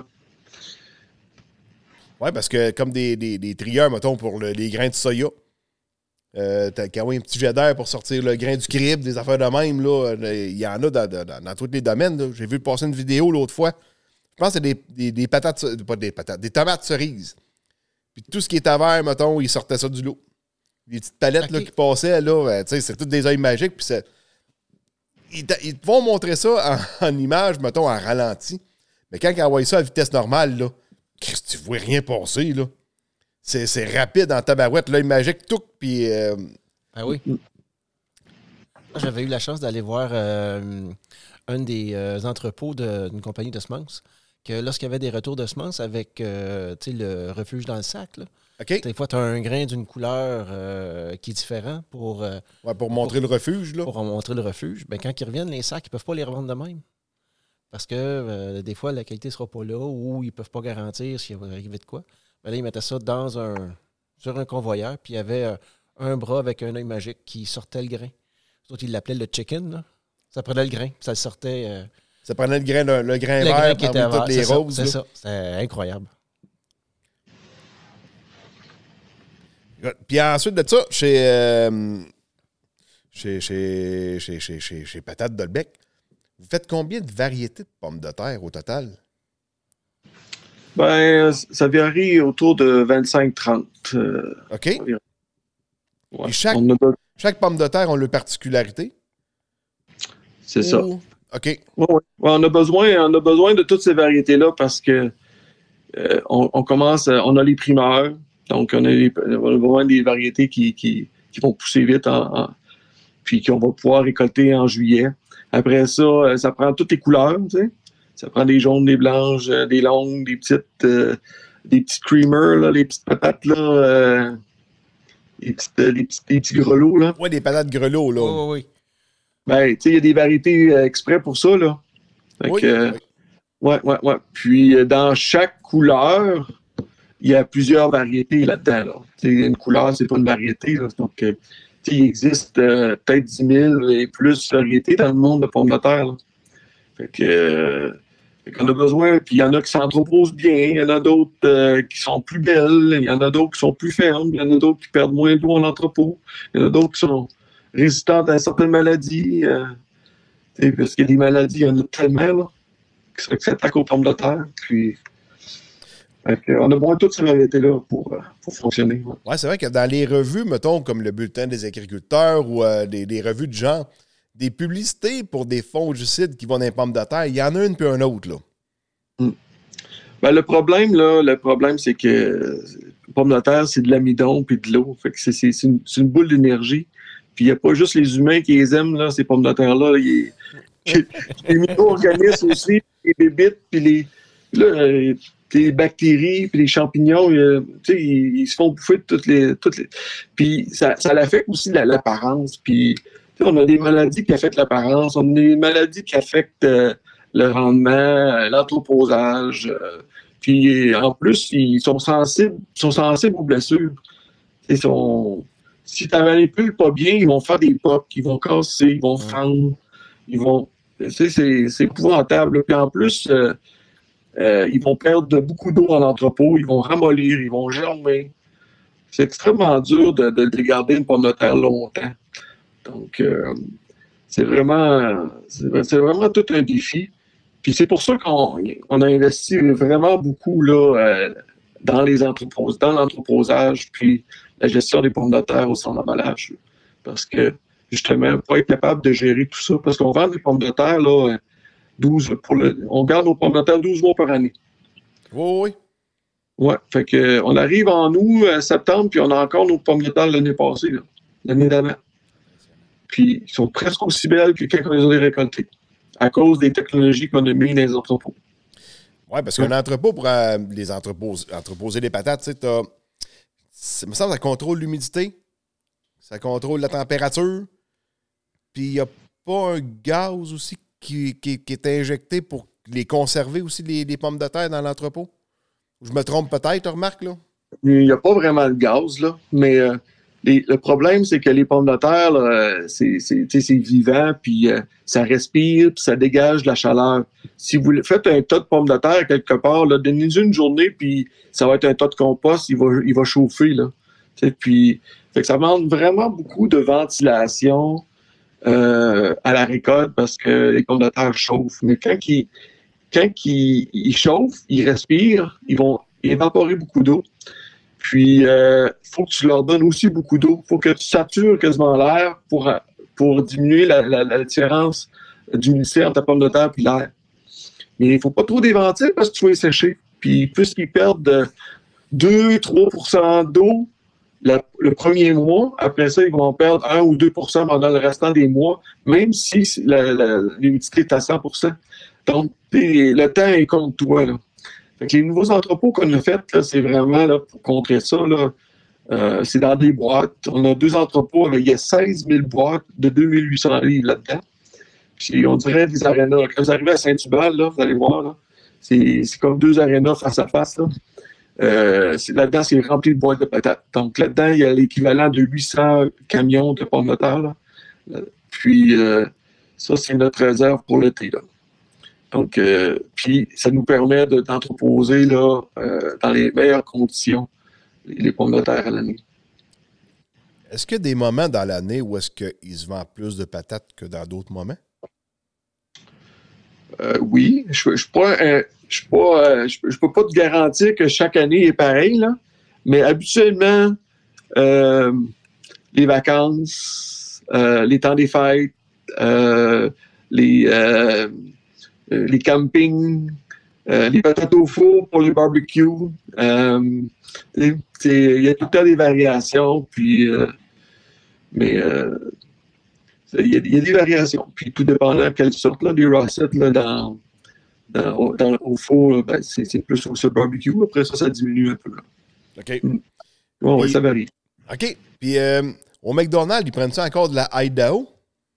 C: Oui, parce que comme des, des, des trieurs, mettons, pour le, les grains de soya, euh, t'as qu'à avoir un petit jet d'air pour sortir le grain du crible, des affaires de même, là. Il y en a dans, dans, dans tous les domaines. Là. J'ai vu passer une vidéo l'autre fois. Je pense que c'est des, des, des patates, pas des patates, des tomates cerises. Puis tout ce qui est à verre, mettons, ils sortaient ça du lot. Les petites palettes okay. là, qui passaient, là, ben, tu sais, c'est toutes des œils magiques. Puis c'est... Ils, ils te vont montrer ça en, en image, mettons, en ralenti. Mais quand ils envoient ça à vitesse normale, là, Christ, tu vois rien passer, là. C'est, c'est rapide en tabarouette, l'œil magique, tout, puis... Euh...
D: Ah oui. Moi, j'avais eu la chance d'aller voir euh, un des euh, entrepôts de, d'une compagnie de semences, que lorsqu'il y avait des retours de semences avec euh, le refuge dans le sac, là,
C: okay.
D: des fois, tu as un grain d'une couleur euh, qui est différent pour... Euh,
C: ouais, pour montrer pour, le refuge, là.
D: Pour montrer le refuge. Ben, quand ils reviennent, les sacs, ils ne peuvent pas les revendre de même. Parce que euh, des fois, la qualité ne sera pas là ou ils ne peuvent pas garantir s'il va arriver de quoi. Ben là, ils mettaient ça dans un, sur un convoyeur, puis il y avait euh, un bras avec un œil magique qui sortait le grain. D'autres, ils l'appelaient le chicken. Là. Ça prenait le grain, puis ça le sortait. Euh,
C: ça prenait le grain, le, le grain
D: le
C: vert
D: grain qui était
C: parmi toutes les
D: c'est
C: roses.
D: Ça, c'est ça. C'est incroyable.
C: Puis ensuite de ça, chez, euh, chez, chez, chez, chez, chez, chez Patate Dolbec, vous faites combien de variétés de pommes de terre au total?
A: Ben, ça varie autour de vingt-cinq à trente. Euh,
C: OK.
A: Ouais.
C: Et chaque,
A: on a...
C: chaque pomme de terre a leur particularité?
A: C'est Ou... ça. OK.
C: Ouais,
A: ouais. Ouais, on, a besoin, on a besoin de toutes ces variétés-là parce que euh, on, on commence, on a les primeurs, donc on a, les, on a besoin des variétés qui, qui, qui vont pousser vite, en, en, puis qu'on va pouvoir récolter en juillet. Après ça, ça prend toutes les couleurs, tu sais. Ça prend des jaunes, des blanches, des longues, des petites, euh, des petits creamers, là, les petites patates, là, euh, les, petites, les, petits, les petits grelots, là.
C: Oui, des patates grelots, là.
D: Oui, oui, oui.
A: Ben, tu sais, il y a des variétés euh, exprès pour ça, là. Fait
C: oui,
A: que, euh,
C: oui.
A: Ouais, ouais, ouais. Puis, euh, dans chaque couleur, il y a plusieurs variétés là-dedans, là. Tu sais, une couleur, c'est pas une variété, là. Donc, euh, tu sais, il existe euh, peut-être dix mille et plus variétés dans le monde de pommes de terre, là. Fait que... Euh, On a besoin, puis il y en a qui s'entreposent bien, il y en a d'autres euh, qui sont plus belles, il y en a d'autres qui sont plus fermes, il y en a d'autres qui perdent moins d'eau en entrepôt, il y en a d'autres qui sont résistantes à certaines maladies, euh, parce qu'il y a des maladies, il y en a tellement, là, qui s'attaquent aux pommes de terre, puis fait que, on a besoin de toutes ces variétés-là pour, pour fonctionner. Oui,
C: ouais, c'est vrai que dans les revues, mettons, comme le Bulletin des agriculteurs ou euh, des, des revues de genre, des publicités pour des fongicides qui vont dans les pommes de terre, il y en a une puis un autre, là.
A: Mm. Ben, le problème, là, le problème, c'est que euh, les pommes de terre, c'est de l'amidon puis de l'eau. Fait que c'est, c'est, c'est, une, c'est une boule d'énergie. Puis il n'y a pas juste les humains qui les aiment, là, ces pommes de terre-là. Il y a les micro-organismes aussi, les bébites, puis les, là, les bactéries, puis les champignons, euh, tu sais, ils, ils se font bouffer de toutes les... Toutes les... Puis ça, ça l'affecte aussi la, l'apparence, puis... On a des maladies qui affectent l'apparence, on a des maladies qui affectent euh, le rendement, euh, l'entreposage. Euh, puis en plus, ils sont sensibles, ils sont sensibles aux blessures. Ils sont, si tu manipules pas bien, ils vont faire des pops, ils vont casser, ils vont fendre, ils vont. C'est, c'est, c'est épouvantable. Puis en plus, euh, euh, ils vont perdre beaucoup d'eau dans l'entrepôt, ils vont ramollir, ils vont germer. C'est extrêmement dur de, de, de garder une pomme de terre longtemps. Donc, euh, c'est vraiment c'est, c'est vraiment tout un défi. Puis c'est pour ça qu'on on a investi vraiment beaucoup là, euh, dans les entrepôts, dans l'entreposage, puis la gestion des pommes de terre au centre d'emballage. Parce que, justement, pour être capable de gérer tout ça, parce qu'on vend des pommes de terre, là, douze, pour le, on garde nos pommes de terre douze mois par année.
C: Oui, oui.
A: Ouais, fait que on arrive en août, euh, septembre, puis on a encore nos pommes de terre l'année passée, là, l'année d'avant. Puis ils sont presque aussi belles que quand on les a récoltées, à cause des technologies qu'on a mises dans les entrepôts.
C: Oui, parce qu'un entrepôt pour euh, les entrepôts, entreposer les patates, tu sais, t'as. Ça me semble que ça contrôle l'humidité, ça contrôle la température, puis il n'y a pas un gaz aussi qui, qui, qui est injecté pour les conserver aussi, les, les pommes de terre dans l'entrepôt? Je me trompe peut-être, remarque, là?
A: Il n'y a pas vraiment de gaz, là, mais euh, les, le problème, c'est que les pommes de terre, là, c'est, c'est, c'est vivant, puis euh, ça respire, puis ça dégage de la chaleur. Si vous faites un tas de pommes de terre quelque part, là, donnez-lui une journée, puis ça va être un tas de compost, il va, il va chauffer, là. T'sais, puis, fait que ça demande vraiment beaucoup de ventilation euh, à la récolte parce que les pommes de terre chauffent. Mais quand ils, quand ils, ils chauffent, ils respirent, ils vont évaporer beaucoup d'eau. Puis, il euh, faut que tu leur donnes aussi beaucoup d'eau. Il faut que tu satures quasiment l'air pour, pour diminuer la, la, la différence d'humidité entre ta pomme de terre et l'air. Mais il ne faut pas trop des ventiles parce que tu vas les sécher. Puis, puisqu'ils perdent deux à trois pour cent d'eau la, le premier mois, après ça, ils vont perdre un ou deux pour cent pendant le restant des mois, même si la, la, l'humidité est à cent pour cent. Donc, le temps est contre toi, là. Fait que les nouveaux entrepôts qu'on a faits, là, c'est vraiment là, pour contrer ça. Là, euh, c'est dans des boîtes. On a deux entrepôts avec il y a seize mille boîtes de deux mille huit cents livres là-dedans. Puis on dirait des arénas. Quand vous arrivez à Saint-Hubert, là, vous allez voir, là, c'est, c'est comme deux arénas face à face. Là. Euh, c'est, là-dedans, c'est rempli de boîtes de patates. Donc là-dedans, il y a l'équivalent de huit cents camions de pommes de terre. Là. Puis euh, ça, c'est notre réserve pour l'été. Là. Donc, euh, puis ça nous permet de, d'entreposer là, euh, dans les meilleures conditions les, les pommes de terre à l'année.
C: Est-ce qu'il y a des moments dans l'année où est-ce qu'il se vend plus de patates que dans d'autres moments?
A: Euh, oui. Je ne je euh, je euh, je, je peux pas te garantir que chaque année est pareil, là, mais habituellement, euh, les vacances, euh, les temps des fêtes, euh, les... Euh, Euh, les campings, euh, les patates au four pour les barbecues. Euh, il y a tout le temps des variations, puis, euh, mais euh, il y, y a des variations. Puis tout dépendant de quelle sorte, là, les rossettes là, dans, dans, au, dans, au four, là, ben, c'est, c'est plus sur le barbecue. Après ça, ça diminue un peu. Là.
C: OK.
A: Mm. Bon,
C: Puis,
A: ça varie.
C: OK. Puis euh, au McDonald's, ils prennent ça encore de la Idaho?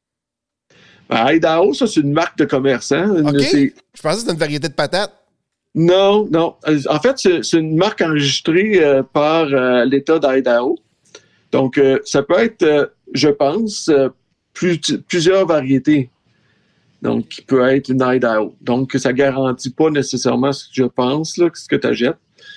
A: Ben, Idaho, ça, c'est une marque de commerçant.
C: OK.
A: C'est...
C: Je pensais que c'était une variété de patates.
A: Non, non. En fait, c'est, c'est une marque enregistrée euh, par euh, l'État d'Idaho. Donc, euh, ça peut être, euh, je pense, euh, plus, plusieurs variétés. Donc, qui peut être une Idaho. Donc, ça ne garantit pas nécessairement ce que je pense, là, ce que tu achètes.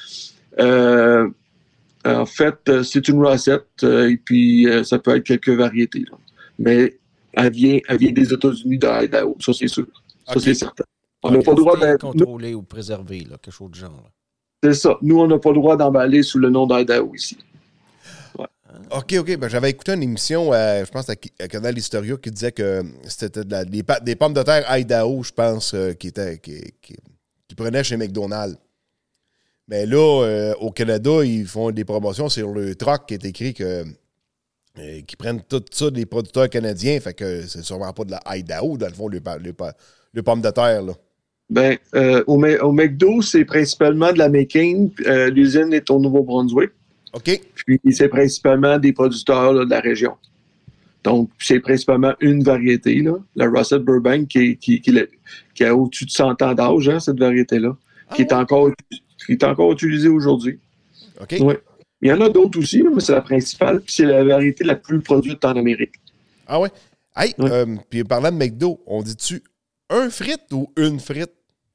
A: Euh, en fait, c'est une recette euh, et puis euh, ça peut être quelques variétés. Là. Mais elle vient, elle vient des États-Unis d'Idaho, ça c'est sûr. Ça, okay. C'est certain. On n'a pas le droit d'être
D: contrôlé ou préservé, là, quelque chose de genre. Là.
A: C'est ça. Nous, on n'a pas le droit d'emballer sous le nom d'Idaho ici. Ouais.
C: OK, OK. Ben, j'avais écouté une émission, euh, je pense, à, à Canal Historia qui disait que c'était de la, des, des pommes de terre Idaho, je pense, euh, qui, était, qui, qui, qui prenaient chez McDonald's. Mais là, euh, au Canada, ils font des promotions sur le truck qui est écrit que euh, qu'ils prennent tout ça des producteurs canadiens. Fait que c'est sûrement pas de la Idaho, dans le fond, le, le, le pomme de terre, là.
A: Ben, euh, au, au McDo, c'est principalement de la McCain. Euh, l'usine est au Nouveau-Brunswick.
C: OK.
A: Puis c'est principalement des producteurs là, de la région. Donc, c'est principalement une variété, là, la Russet Burbank, qui, qui, qui, qui a au-dessus de cent ans d'âge, hein, cette variété-là, ah, qui, ouais. est encore, qui est encore utilisée aujourd'hui.
C: OK.
A: Ouais. Il y en a d'autres aussi, là, mais c'est la principale, puis c'est la variété la plus produite en Amérique.
C: Ah ouais? Hey, ouais. Euh, puis parlant de McDo, on dit-tu un frite ou une frite?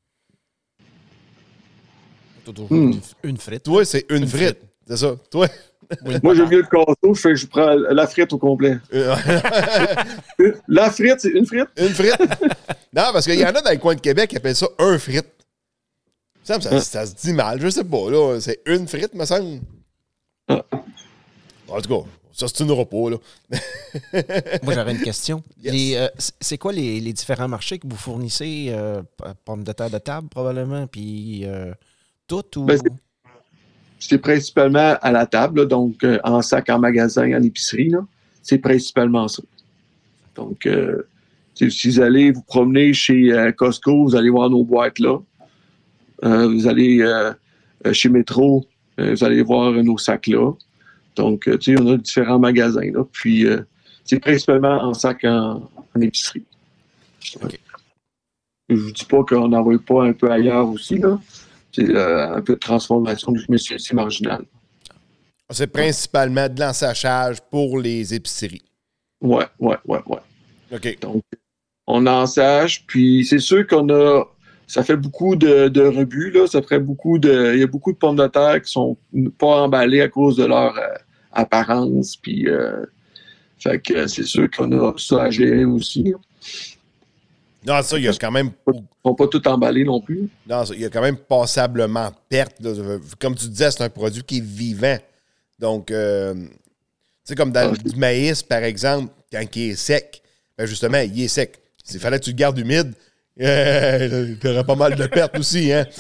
D: Hmm. Une frite.
C: Toi, c'est une, une frite. frite. C'est ça. Toi?
A: Oui, moi, j'aime mieux le casseau, je, fais, je prends la frite au complet. La frite, c'est une frite?
C: Une frite. Non, parce qu'il y en a dans les coins de Québec qui appellent ça un frite. Ça, me semble, ça, ça se dit mal, je sais pas, là. C'est une frite, me semble.
A: Ah.
C: En tout cas, ça se tunera pas, là.
D: Moi, j'aurais une question.
C: Yes.
D: Les, euh, c'est c'est quoi les, les différents marchés que vous fournissez? Euh, p- pommes de terre de table, probablement, puis euh, toutes ou...
A: Ben, c'est- C'est principalement à la table, là, donc euh, en sac, en magasin, en épicerie. Là. C'est principalement ça. Donc, euh, si vous allez vous promener chez euh, Costco, vous allez voir nos boîtes là. Euh, vous allez euh, chez Metro, euh, vous allez voir nos sacs là. Donc, euh, tu sais, on a différents magasins. Là. Puis, euh, c'est principalement en sac, en, en épicerie.
D: OK.
A: Je ne vous dis pas qu'on n'en voit pas un peu ailleurs aussi, là. C'est euh, un peu de transformation, mais c'est c'est marginal.
C: C'est principalement de l'ensachage pour les épiceries.
A: Ouais, ouais, ouais, ouais.
C: OK.
A: Donc, on ensage, puis c'est sûr qu'on a. Ça fait beaucoup de, de rebuts, là. Ça ferait beaucoup de. Il y a beaucoup de pommes de terre qui sont pas emballées à cause de leur euh, apparence, puis. Euh, fait que c'est sûr qu'on a ça à gérer aussi.
C: Non, ça, il y a quand même.
A: Ils sont pas tout emballés non plus.
C: Non, ça, il y a quand même passablement perte. Là. Comme tu disais, c'est un produit qui est vivant. Donc, euh, tu sais, comme dans
A: Ah.
C: du maïs, par exemple, quand il est sec, ben justement, il est sec. S'il fallait que tu le gardes humide, euh, tu aurais pas mal de pertes aussi, hein?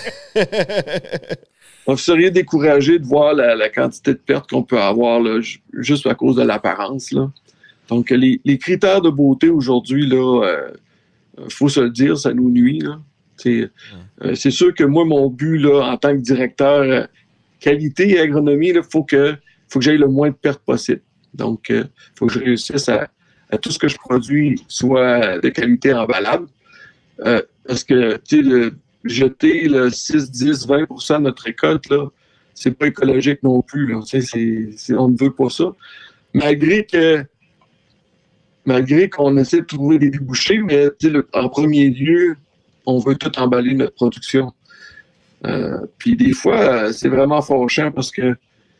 A: Vous seriez découragé de voir la, la quantité de pertes qu'on peut avoir là, ju- juste à cause de l'apparence. Là. Donc, les, les critères de beauté aujourd'hui, là, euh, faut se le dire, ça nous nuit. Là. C'est, euh, c'est sûr que moi, mon but là, en tant que directeur euh, qualité et agronomie, il faut que, faut que j'aie le moins de pertes possible. Donc, il euh, faut que je réussisse à, à tout ce que je produis soit de qualité emballable. Euh, parce que, tu sais, le, jeter le six, dix, vingt pour cent de notre récolte, là, c'est pas écologique non plus. Là. Tu sais, c'est, c'est, on ne veut pas ça. Malgré que malgré qu'on essaie de trouver des débouchés, mais tu sais, le, en premier lieu, on veut tout emballer notre production. Euh, puis des fois, euh, c'est vraiment fâchant parce que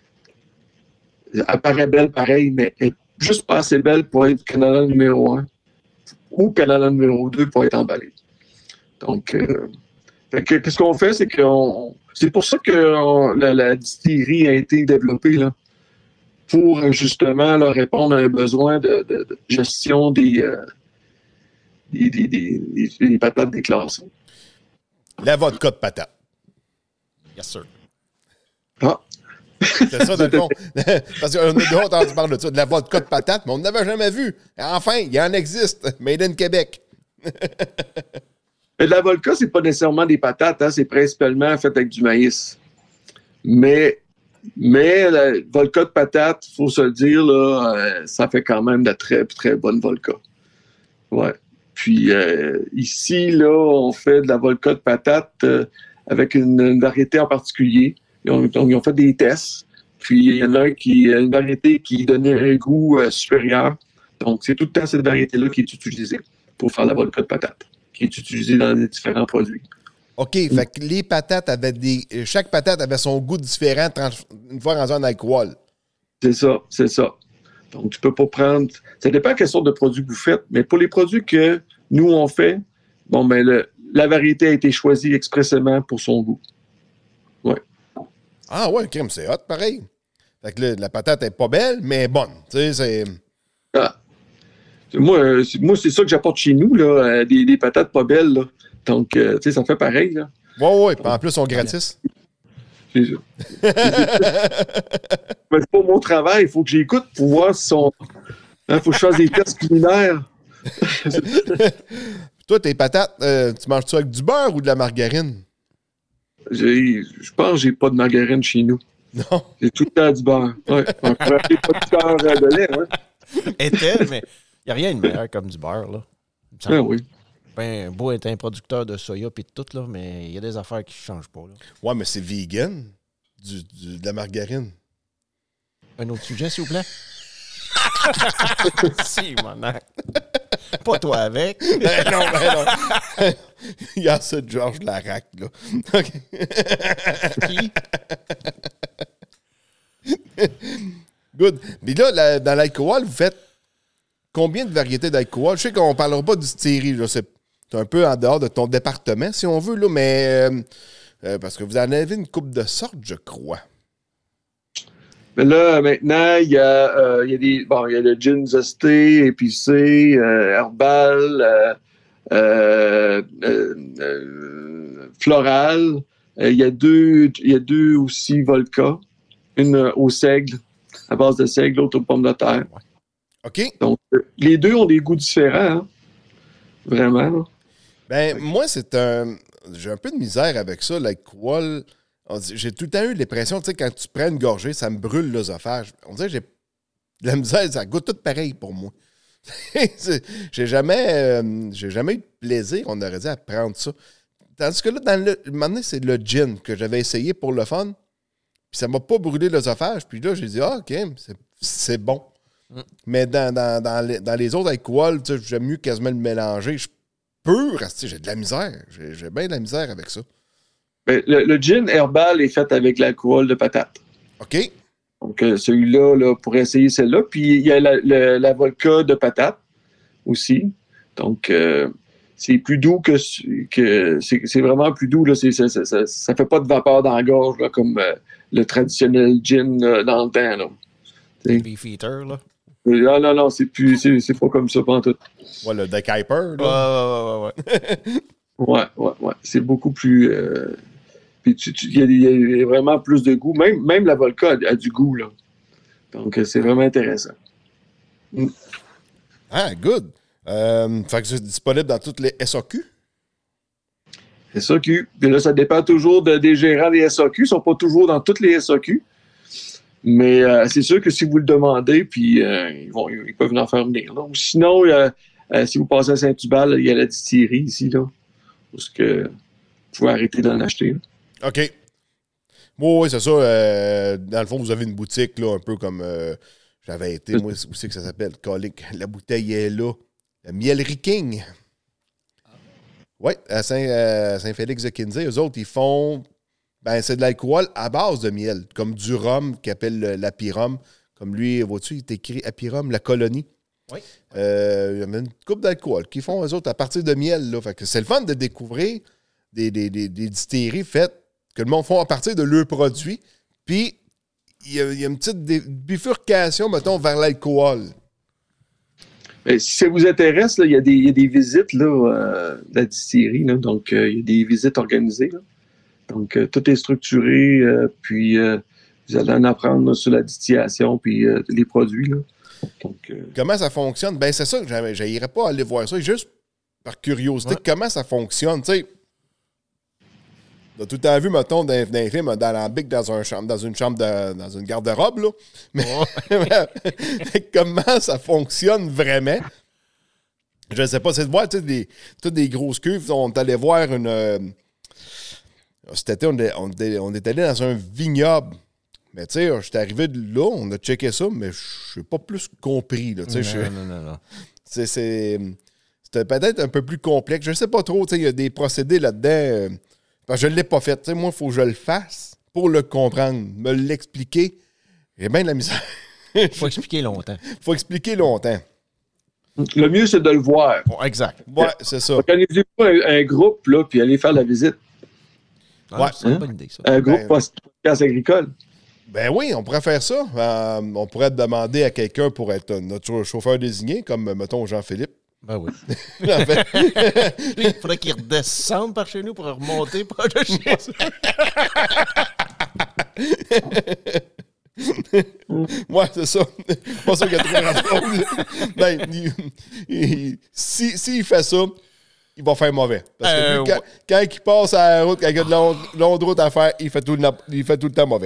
A: elle paraît belle pareil, mais elle est juste pas assez belle pour être Canada numéro un ou Canada numéro deux pour être emballée. Donc, euh, fait que, qu'est-ce qu'on fait, c'est qu'on. C'est pour ça que on, la, la distillerie a été développée, là, pour justement là, répondre à un besoin de, de, de gestion des, euh, des, des, des, des, des patates déclassées.
C: La vodka de patate.
D: Yes, sir.
A: Ah,
C: C'est ça, dans le fond. Parce qu'on a déjà entendu parler de ça, de la vodka de patate, mais on n'avait jamais vu. Enfin, il y en existe. Made in Québec.
A: mais de la vodka, c'est pas nécessairement des patates, hein, c'est principalement fait avec du maïs. Mais, mais la vodka de patate, il faut se le dire, là, euh, ça fait quand même de très, très bonne vodka. Ouais. Puis euh, ici, là, on fait de la vodka de patate euh, avec une, une variété en particulier. Ils ont, ils ont fait des tests. Puis il y en a un qui, une variété qui donnait un goût euh, supérieur. Donc, c'est tout le temps cette variété-là qui est utilisée pour faire la vodka de patate, qui est utilisée dans les différents produits.
C: OK, fait que les patates avaient des. Chaque patate avait son goût différent une fois rendu en alcool.
A: C'est ça, c'est ça. Donc, tu peux pas prendre. Ça dépend quelle sorte de produit vous faites, mais pour les produits que nous, on fait, bon, ben, le, la variété a été choisie expressément pour son goût. Ouais.
C: Ah ouais, crème, c'est hot, pareil. Fait que là, la patate est pas belle, mais bonne. Tu sais, c'est.
A: Ah. Moi, euh, c'est, moi, c'est ça que j'apporte chez nous, là, euh, des, des patates pas belles, là. Donc, euh, tu sais, ça fait pareil, là.
C: Ouais, ouais, puis en plus, ils sont gratis.
A: C'est ça. Mais c'est pas mon travail, il faut que j'écoute pour voir si son. Il hein, faut que je fasse des tests culinaires.
C: Toi, tes patates, euh, tu manges-tu avec du beurre ou de la margarine?
A: J'ai, je pense que j'ai pas de margarine chez nous.
C: Non.
A: J'ai tout le temps du beurre. Ouais. On pourrait appeler producteur de lait, ouais.
D: Était, mais il n'y a rien de meilleur comme du beurre, là.
A: Ah oui.
D: Ben, beau être un producteur de soya et de tout, là, mais il y a des affaires qui ne changent pas. Là.
C: Ouais, mais c'est vegan, du, du, de la margarine.
D: Un autre sujet, s'il vous plaît? Si, mon acte. Pas toi avec.
C: Ben non, ben non. Il y a ça de Georges Larac, là. OK.
D: Qui?
C: Good. Puis là, la, dans l'alcool, vous faites combien de variétés d'alcool? Je sais qu'on ne parlera pas du distillerie, là. C'est, c'est un peu en dehors de ton département, si on veut, là, mais euh, euh, parce que vous en avez une coupe de sorte, je crois.
A: Mais là, maintenant, il y a, euh, il y a des. Bon, il y a le gin zesté, épicé, euh, herbal, euh, euh, euh, euh, floral. Euh, il y a deux, il y a deux aussi Volca. Une euh, au seigle, à base de seigle, l'autre aux pommes de terre.
C: OK.
A: Donc, euh, les deux ont des goûts différents, hein? Vraiment. Là.
C: Ben, moi, c'est un. J'ai un peu de misère avec ça, l'alcool. J'ai tout le temps eu l'impression, tu sais, quand tu prends une gorgée, ça me brûle l'œsophage. On dirait que j'ai de la misère, ça goûte tout pareil pour moi. j'ai jamais, euh, j'ai jamais eu de plaisir, on aurait dit, à prendre ça. Tandis que là, dans le, maintenant, c'est le gin que j'avais essayé pour le fun. Puis ça m'a pas brûlé l'œsophage. Puis là, j'ai dit, ah, OK, c'est, c'est bon. Mm. Mais dans, dans, dans, les, dans les autres alcools, j'aime mieux quasiment le mélanger. Je peux rester, j'ai de la misère. J'ai, j'ai bien de la misère avec ça.
A: Ben, le, le gin herbal est fait avec l'alcool de patate.
C: OK.
A: Donc, euh, celui-là, là, pour essayer celle-là. Puis, il y a la, la, la vodka de patate aussi. Donc, euh, c'est plus doux que... que c'est, c'est vraiment plus doux. Là. C'est, ça, ça, ça, ça fait pas de vapeur dans la gorge là, comme euh, le traditionnel gin là, dans le temps. Là.
D: Beefeater, là.
A: Non, non, non, c'est, plus, c'est, c'est pas comme ça, pas en tout.
C: Ouais, le Duck Hyper,
D: là. Ouais, ouais, ouais,
A: ouais. ouais, ouais, ouais. C'est beaucoup plus... Euh, Puis il y, y a vraiment plus de goût. Même, même la Volca a, a du goût, là. Donc, c'est vraiment intéressant. Mm.
C: Ah, good. Euh, fait que c'est disponible dans toutes les S A Q?
A: S A Q. Puis là, ça dépend toujours de, des gérants des S A Q. Ils ne sont pas toujours dans toutes les S A Q. Mais euh, c'est sûr que si vous le demandez, puis euh, ils, vont, ils peuvent en faire venir. Là. Sinon, euh, euh, si vous passez à Saint-Hubal, il y a la distillerie ici, là. Parce que vous pouvez arrêter d'en acheter, là.
C: OK. Oui, oui, c'est ça. Euh, dans le fond, vous avez une boutique, là, un peu comme euh, j'avais été. Moi, où c'est que ça s'appelle? Colique. La bouteille est là. La Mielerie King. Oui, à Saint, euh, Saint-Félix-de-Kinsey. Eux autres, ils font... Ben, c'est de l'alcool à base de miel, comme du rhum qu'ils appellent l'apirhum. Comme lui, vois-tu, il est écrit apirhum, la colonie.
D: Oui.
C: Euh, il y a une coupe d'alcool qu'ils font, eux autres, à partir de miel. Là. Fait que c'est le fun de découvrir des, des, des, des distilleries faites que le monde font à partir de leurs produits. Puis, il y, a, il y a une petite bifurcation, mettons, vers l'alcool.
A: Mais si ça vous intéresse, là, il, y a des, il y a des visites là, euh, de la distillerie. Là, donc, euh, il y a des visites organisées. Là. Donc, euh, tout est structuré. Euh, puis, euh, vous allez en apprendre là, sur la distillation puis euh, les produits. Là. Donc, euh...
C: Comment ça fonctionne? Ben c'est ça que je n'irais pas aller voir ça. Juste par curiosité, ouais. Comment ça fonctionne? Tu sais, t'as tout le temps vu, mettons, dans, dans les films, dans l'ambic, dans, un chambre, dans une chambre, de, dans une garde-robe, là. Mais ouais. Comment ça fonctionne vraiment? Je ne sais pas. C'est de voir, tu sais, des, toutes des grosses cuves. On est allé voir une... Euh, cet été, on est, on, est, on est allé dans un vignoble. Mais tu sais, j'étais arrivé de là, on a checké ça, mais je n'ai pas plus compris. Là, non,
D: je, non, non, non.
C: C'est, c'est, c'était peut-être un peu plus complexe. Je ne sais pas trop, il y a des procédés là-dedans. Euh, parce que je ne l'ai pas fait. T'sais, moi, il faut que je le fasse pour le comprendre, me l'expliquer. J'ai bien de la misère.
D: Il faut expliquer longtemps.
C: Il faut expliquer longtemps.
A: Le mieux, c'est de le voir.
D: Bon, exact.
C: Ouais, c'est ça.
A: Organisez-vous un, un groupe, là, puis allez faire la visite.
C: Ah, ouais.
D: C'est une bonne idée, ça.
A: Un groupe ben, podcast agricole.
C: Ben oui, on pourrait faire ça. Euh, on pourrait demander à quelqu'un pour être notre chauffeur désigné, comme, mettons, Jean-Philippe.
D: Ben oui. En fait. Il faudrait qu'il redescende par chez nous pour remonter par de chez
C: nous. Ouais, c'est ça. Pas sûr qu'il y a trop de ben, il, il, si, s'il fait ça, il va faire mauvais. Parce que
D: euh,
C: lui, quand,
D: ouais.
C: quand il passe à la route, quand il y a de longue, longue route à faire, il fait tout le, il fait tout le temps mauvais.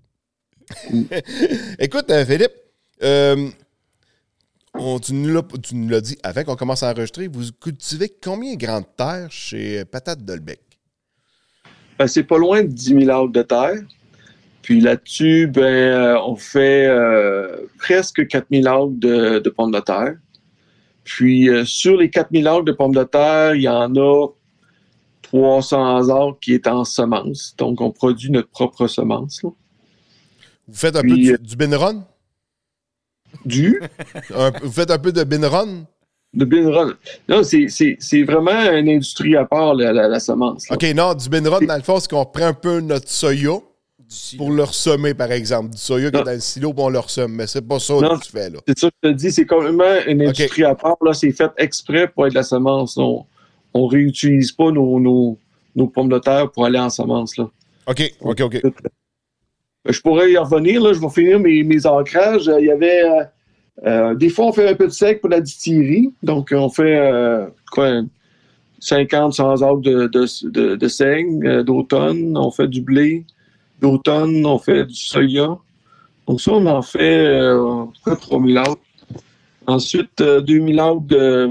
C: Écoute, euh, Philippe, euh, on, tu, nous l'as, tu nous l'as dit avant qu'on commence à enregistrer, vous cultivez combien de grandes terres chez Patate Dolbec?
A: Ben, c'est pas loin de dix mille acres de terre. Puis là-dessus, ben, euh, on fait euh, presque quatre mille acres de, de pommes de terre. Puis euh, sur les quatre mille acres de pommes de terre, il y en a trois cents acres qui est en semences. Donc, on produit notre propre semence. Là.
C: Vous faites un
A: Puis,
C: peu du, du binrun?
A: Du?
C: Un, vous faites un peu de binrun?
A: de Binrod. Non, c'est, c'est, c'est vraiment une industrie à part, la, la, la semence. Là.
C: OK, non, du Binrod, dans le fond, c'est qu'on prend un peu notre soya
D: silo.
C: pour le ressemer, par exemple. Du soya qui est dans le silo, puis on le ressème. Mais c'est pas ça
A: Non,
C: que tu fais, là.
A: C'est ça que je te dis, c'est complètement une industrie okay. à part. Là, c'est fait exprès pour être de la semence. On ne réutilise pas nos, nos, nos pommes de terre pour aller en semence. Là.
C: OK, OK, OK.
A: Je pourrais y revenir. Là, je vais finir mes, mes ancrages. Il y avait... Euh, euh, des fois, on fait un peu de sec pour la distillerie. Donc, on fait euh, quoi, cinquante, cent acres de, de, de, de seigle euh, d'automne. On fait du blé. D'automne, on fait du soya. Donc ça, on en fait euh, trois mille acres. Ensuite, euh, deux mille acres de,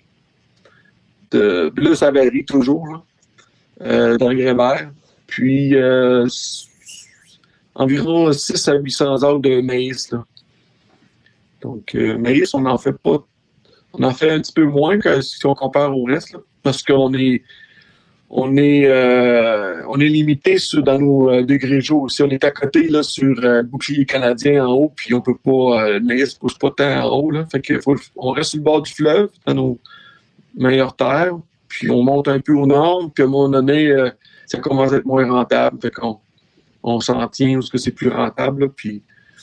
A: de bleu Savary, toujours, là, euh, d'engrais verts. Puis euh, environ six cents à huit cents acres de maïs. Là. Donc, euh, maïs, on n'en fait pas. On en fait un petit peu moins que si on compare au reste, là, parce qu'on est... On est, euh, on est limité sur, dans nos euh, degrés chauds aussi. On est à côté là, sur euh, le bouclier canadien en haut, puis on peut pas, euh, le maïs ne pousse pas tant en haut. Là. Fait que faut, on reste sur le bord du fleuve, dans nos meilleures terres, puis on monte un peu au nord, puis à un moment donné, euh, ça commence à être moins rentable. Fait qu'on on s'en tient parce que c'est plus rentable. Là, puis...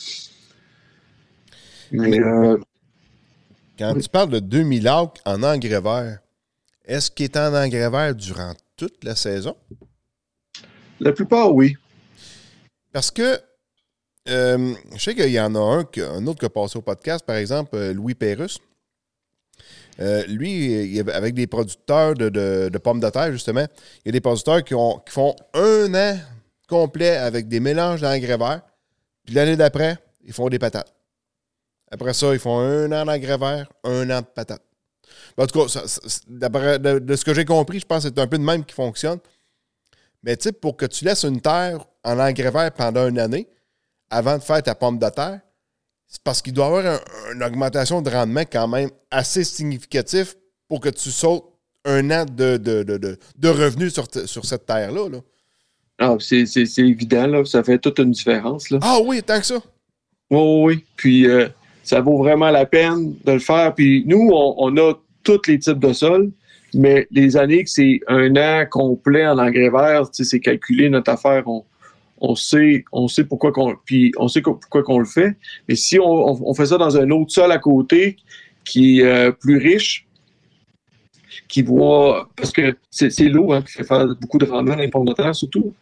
A: Mais, euh...
C: Quand tu parles de deux mille acres en engrais vert, est-ce qu'il est en engrais vert durant toute la saison?
A: La plupart, oui.
C: Parce que euh, je sais qu'il y en a un, un autre qui a passé au podcast, par exemple, Louis Pérusse. Euh, lui, il, avec des producteurs de, de, de pommes de terre, justement, il y a des producteurs qui, ont, qui font un an complet avec des mélanges d'engrais verts, puis l'année d'après, ils font des patates. Après ça, ils font un an d'engrais vert, un an de patates. En tout cas, ça, ça, d'après, de, de ce que j'ai compris, je pense que c'est un peu de même qui fonctionne. Mais tu sais, pour que tu laisses une terre en engrais vert pendant une année, avant de faire ta pomme de terre, c'est parce qu'il doit y avoir un, une augmentation de rendement quand même assez significative pour que tu sautes un an de, de, de, de, de revenus sur, t- sur cette terre-là. Là.
A: Ah, c'est, c'est, c'est évident, là. Ça fait toute une différence. Là.
C: Ah oui, tant que ça.
A: Oui, oui, oui. Puis euh, ça vaut vraiment la peine de le faire. Puis nous, on, on a tous les types de sols, mais les années que c'est un an complet en engrais vert, c'est calculé notre affaire. On, on sait, on sait pourquoi qu'on, puis on sait pourquoi qu'on le fait. Mais si on, on, on fait ça dans un autre sol à côté qui est euh, plus riche, qui voit, parce que c'est, c'est l'eau hein, qui fait faire beaucoup de rendement dans les pommes de terre, surtout.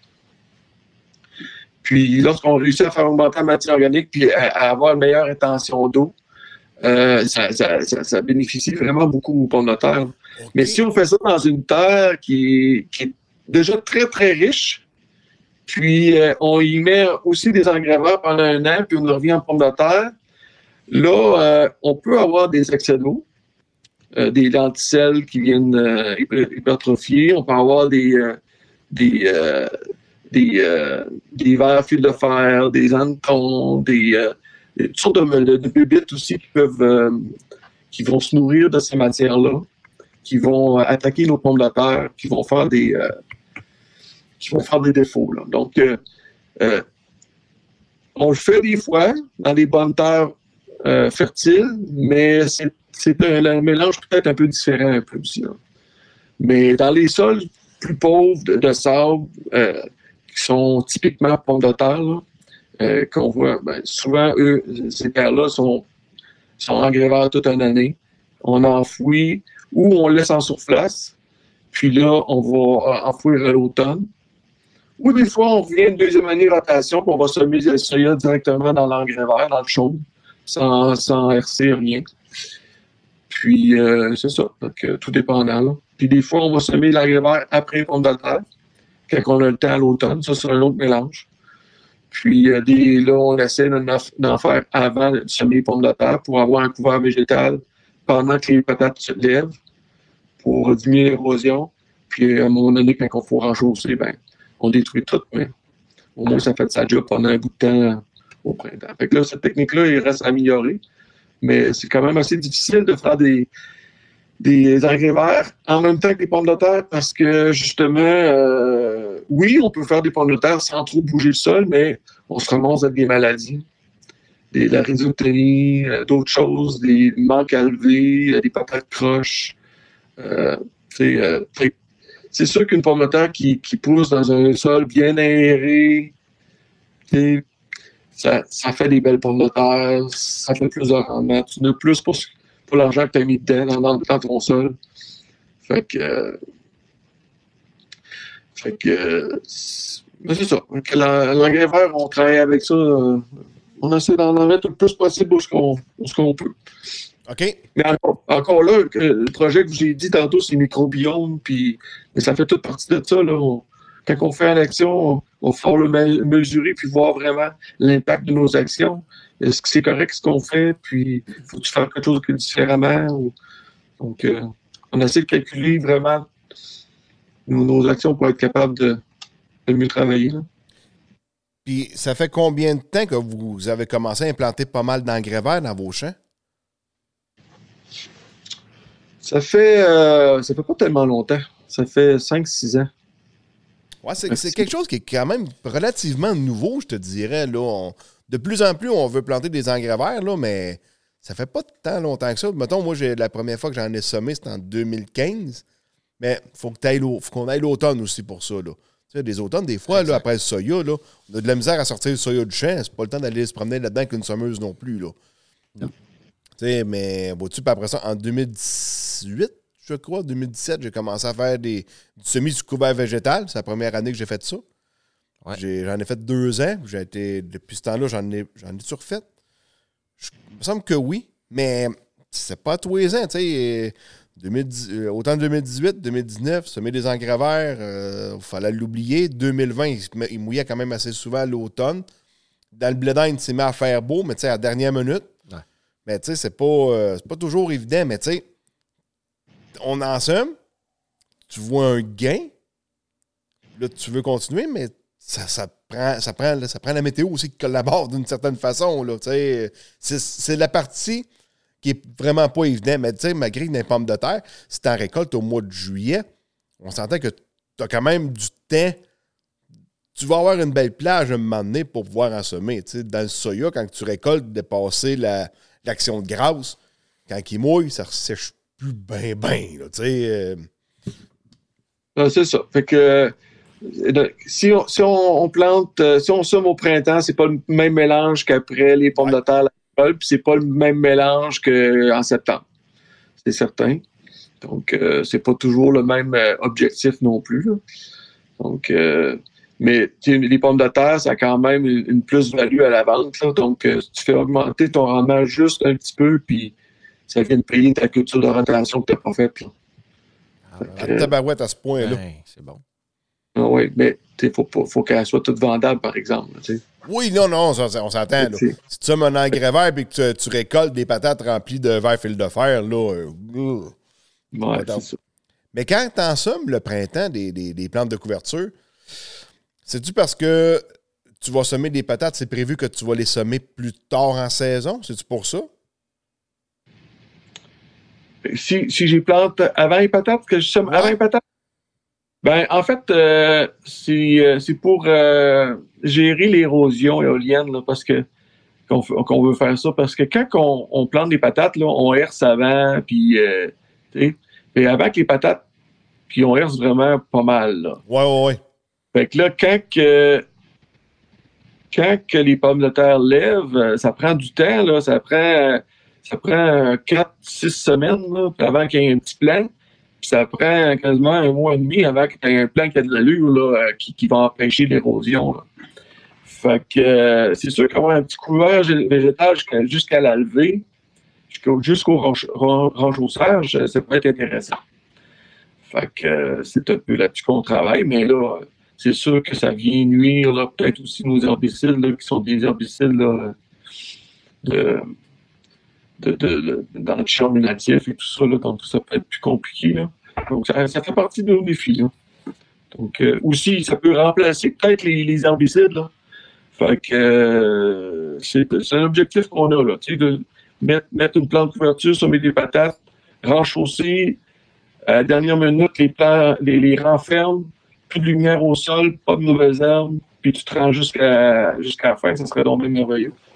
A: Puis lorsqu'on réussit à faire augmenter la matière organique puis à, à avoir une meilleure rétention d'eau, euh, ça, ça, ça, ça bénéficie vraiment beaucoup aux pommes de terre. Okay. Mais si on fait ça dans une terre qui est, qui est déjà très, très riche, puis euh, on y met aussi des engrais verts pendant un an, puis on revient en pommes de terre, là, euh, on peut avoir des excès d'eau, euh, des lenticelles qui viennent euh, hypertrophier, on peut avoir des... Euh, des euh, Des, euh, des vers fils de fer, des hannetons, des, euh, des toutes sortes de, de, de bébites aussi qui peuvent euh, qui vont se nourrir de ces matières-là, qui vont attaquer nos pommes de terre, qui vont faire des euh, qui vont faire des défauts. Là. Donc euh, euh, on le fait des fois dans des bonnes terres euh, fertiles, mais c'est, c'est un, un mélange peut-être un peu différent un peu aussi. Là. Mais dans les sols plus pauvres de, de sable, euh, qui sont typiquement pommes de terre, là, euh, qu'on voit, ben, souvent, eux, ces terres-là sont, sont engrais verts toute une année. On enfouit ou on laisse en surface, puis là, on va enfouir à l'automne. Ou des fois, on revient une deuxième année de rotation, puis on va semer le soya directement dans l'engrais vert, dans le chaud, sans, sans R C, rien. Puis, euh, c'est ça, donc euh, tout dépendant. Là. Puis des fois, on va semer l'engrais vert après les pommes de terre, quand on a le temps à l'automne. Ça, c'est un autre mélange. Puis euh, des, là, on essaie d'en, d'en faire avant de semer les pommes de terre pour avoir un couvert végétal pendant que les patates se lèvent pour diminuer l'érosion. Puis à un moment donné, quand il faut renchausser, ben, on détruit tout, mais au moins ça fait sa job pendant un bout de temps au printemps. Fait que là, cette technique-là, il reste à améliorer. Mais c'est quand même assez difficile de faire des, des engrais verts en même temps que les pommes de terre parce que, justement, euh, oui, on peut faire des pommes de terre sans trop bouger le sol, mais on se ramasse avec des maladies. des, la rhizoctonie, euh, d'autres choses, des manques à lever, euh, des patates croches. Euh, euh, c'est sûr qu'une pomme de terre qui, qui pousse dans un sol bien aéré, ça, ça fait des belles pommes de terre, ça fait plus de rendement. Tu n'as plus pour, pour l'argent que tu as mis dedans dans, dans ton sol. Fait que. Euh, fait que. Euh, c'est ça. L'engrais vert, on travaille avec ça. Euh, on essaie d'en mettre le plus possible où ce qu'on, où ce qu'on peut.
C: OK.
A: Mais encore, encore là, le projet que j'ai dit tantôt, c'est microbiome, puis ça fait toute partie de ça. Là. On, quand on fait une action, on va le me- mesurer puis voir vraiment l'impact de nos actions. Est-ce que c'est correct ce qu'on fait? Puis, faut-tu faire quelque chose différemment? Ou, donc, euh, on essaie de calculer vraiment nos, nos actions pour être capable de, de mieux travailler. Là.
C: Puis, ça fait combien de temps que vous avez commencé à implanter pas mal d'engrais verts dans vos champs?
A: Ça fait, euh, ça fait pas tellement longtemps. Ça fait cinq six ans.
C: Ouais, c'est, c'est quelque chose qui est quand même relativement nouveau, je te dirais. Là. On, de plus en plus, on veut planter des engrais verts, là, mais ça fait pas tant longtemps que ça. Mettons, moi, j'ai, la première fois que j'en ai semé, c'était en deux mille quinze. Mais il faut, faut qu'on aille l'automne aussi pour ça. Là. Tu sais, des automnes, des fois, là, après le soya, là, on a de la misère à sortir le soya du champ. C'est pas le temps d'aller se promener là-dedans avec une semeuse non plus. Là. Non. Tu sais, mais vois-tu, puis après ça, en deux mille dix-huit, je crois, deux mille dix-sept, j'ai commencé à faire des, du semis du couvert végétal. C'est la première année que j'ai fait ça. Ouais. J'ai, j'en ai fait deux ans. J'ai été, depuis ce temps-là, j'en ai, j'en ai-tu refait? Je, il me semble que oui, mais c'est pas tous les ans. Tu sais, deux mille dix, euh, autant deux mille dix-huit, deux mille dix-neuf, semer des engrais verts, il euh, fallait l'oublier. deux mille vingt, il, il mouillait quand même assez souvent à l'automne. Dans le blé d'Inde, il s'est mis à faire beau, mais tu sais, à la dernière minute. Ouais. Mais tu sais, c'est pas, euh, c'est pas toujours évident, mais tu sais, on en somme, tu vois un gain, là, tu veux continuer, mais ça, ça, prend, ça, prend, ça prend la météo aussi qui collabore d'une certaine façon. Là, c'est, c'est la partie qui est vraiment pas évidente. Mais tu sais, malgré les pommes de terre, si tu en récoltes au mois de juillet, on s'entend que tu as quand même du temps. Tu vas avoir une belle plage à un moment donné pour pouvoir en semer. Tu sais, dans le soya, quand tu récoltes, dépasser la, l'action de grâce, quand il mouille, ça ne sèche plus bien, bien. Tu sais. Euh...
A: Ah, c'est ça. Fait que euh, si, on, si on, on plante, euh, si on sème au printemps, c'est pas le même mélange qu'après les pommes ouais. de terre, puis c'est pas le même mélange qu'en septembre. C'est certain. Donc, euh, c'est pas toujours le même euh, objectif non plus. Là. Donc, euh, mais les pommes de terre, ça a quand même une, une plus-value à la vente. Là. Donc, euh, tu fais augmenter ton rendement juste un petit peu, puis ça vient de payer ta culture de rotation que tu n'as pas faite. Là.
C: À euh, tabarouette à ce point-là.
D: Ben, c'est bon.
A: Ah oui, mais il faut, faut qu'elle soit toute vendable, par exemple. T'sais.
C: Oui, non, non, on, on s'entend. Là. Si tu sommes un engrais vert et que tu, tu récoltes des patates remplies de verre fil de fer, là. Euh,
A: ouais, c'est ça.
C: Mais quand tu en sommes le printemps des, des, des plantes de couverture, c'est-tu parce que tu vas semer des patates, c'est prévu que tu vas les semer plus tard en saison? C'est-tu pour ça?
A: Si, si j'ai plante avant les patates, que je sème ouais. avant les patates? Ben, en fait, euh, c'est, c'est pour euh, gérer l'érosion éolienne, là, parce que qu'on, qu'on veut faire ça. Parce que quand on, on plante des patates, là, on herse avant, puis euh, tu sais, avant que les patates, puis on herse vraiment pas mal. Là.
C: Ouais, ouais, ouais.
A: Fait que là, quand que, quand que les pommes de terre lèvent, ça prend du temps, là, ça prend, ça prend quatre six semaines là, avant qu'il y ait un petit plan. Puis ça prend quasiment un mois et demi avant que tu aies un plan qui a de l'allure là, qui, qui va empêcher l'érosion. Là. Fait que euh, c'est sûr qu'avoir un petit couvert végétal jusqu'à, jusqu'à la levée, jusqu'au, jusqu'au renchaussage, ça peut être intéressant. Fait que euh, c'est un peu là-dessus qu'on travaille, mais là, c'est sûr que ça vient nuire, là, peut-être aussi nos herbicides, là, qui sont des herbicides là, de, de, de, de, dans le champ natif et tout ça, là, donc ça peut être plus compliqué. Là. Donc, ça, ça fait partie de nos défis. Là. Donc, euh, aussi, ça peut remplacer peut-être les, les herbicides. Là. Fait que euh, c'est, c'est un objectif qu'on a, là, tu sais, de mettre, mettre une plante de couverture, semer des patates, renchausser, à la dernière minute, les, plants, les, les renfermes, plus de lumière au sol, pas de nouvelles herbes, puis tu te rends jusqu'à, jusqu'à la fin, ça serait donc bien merveilleux.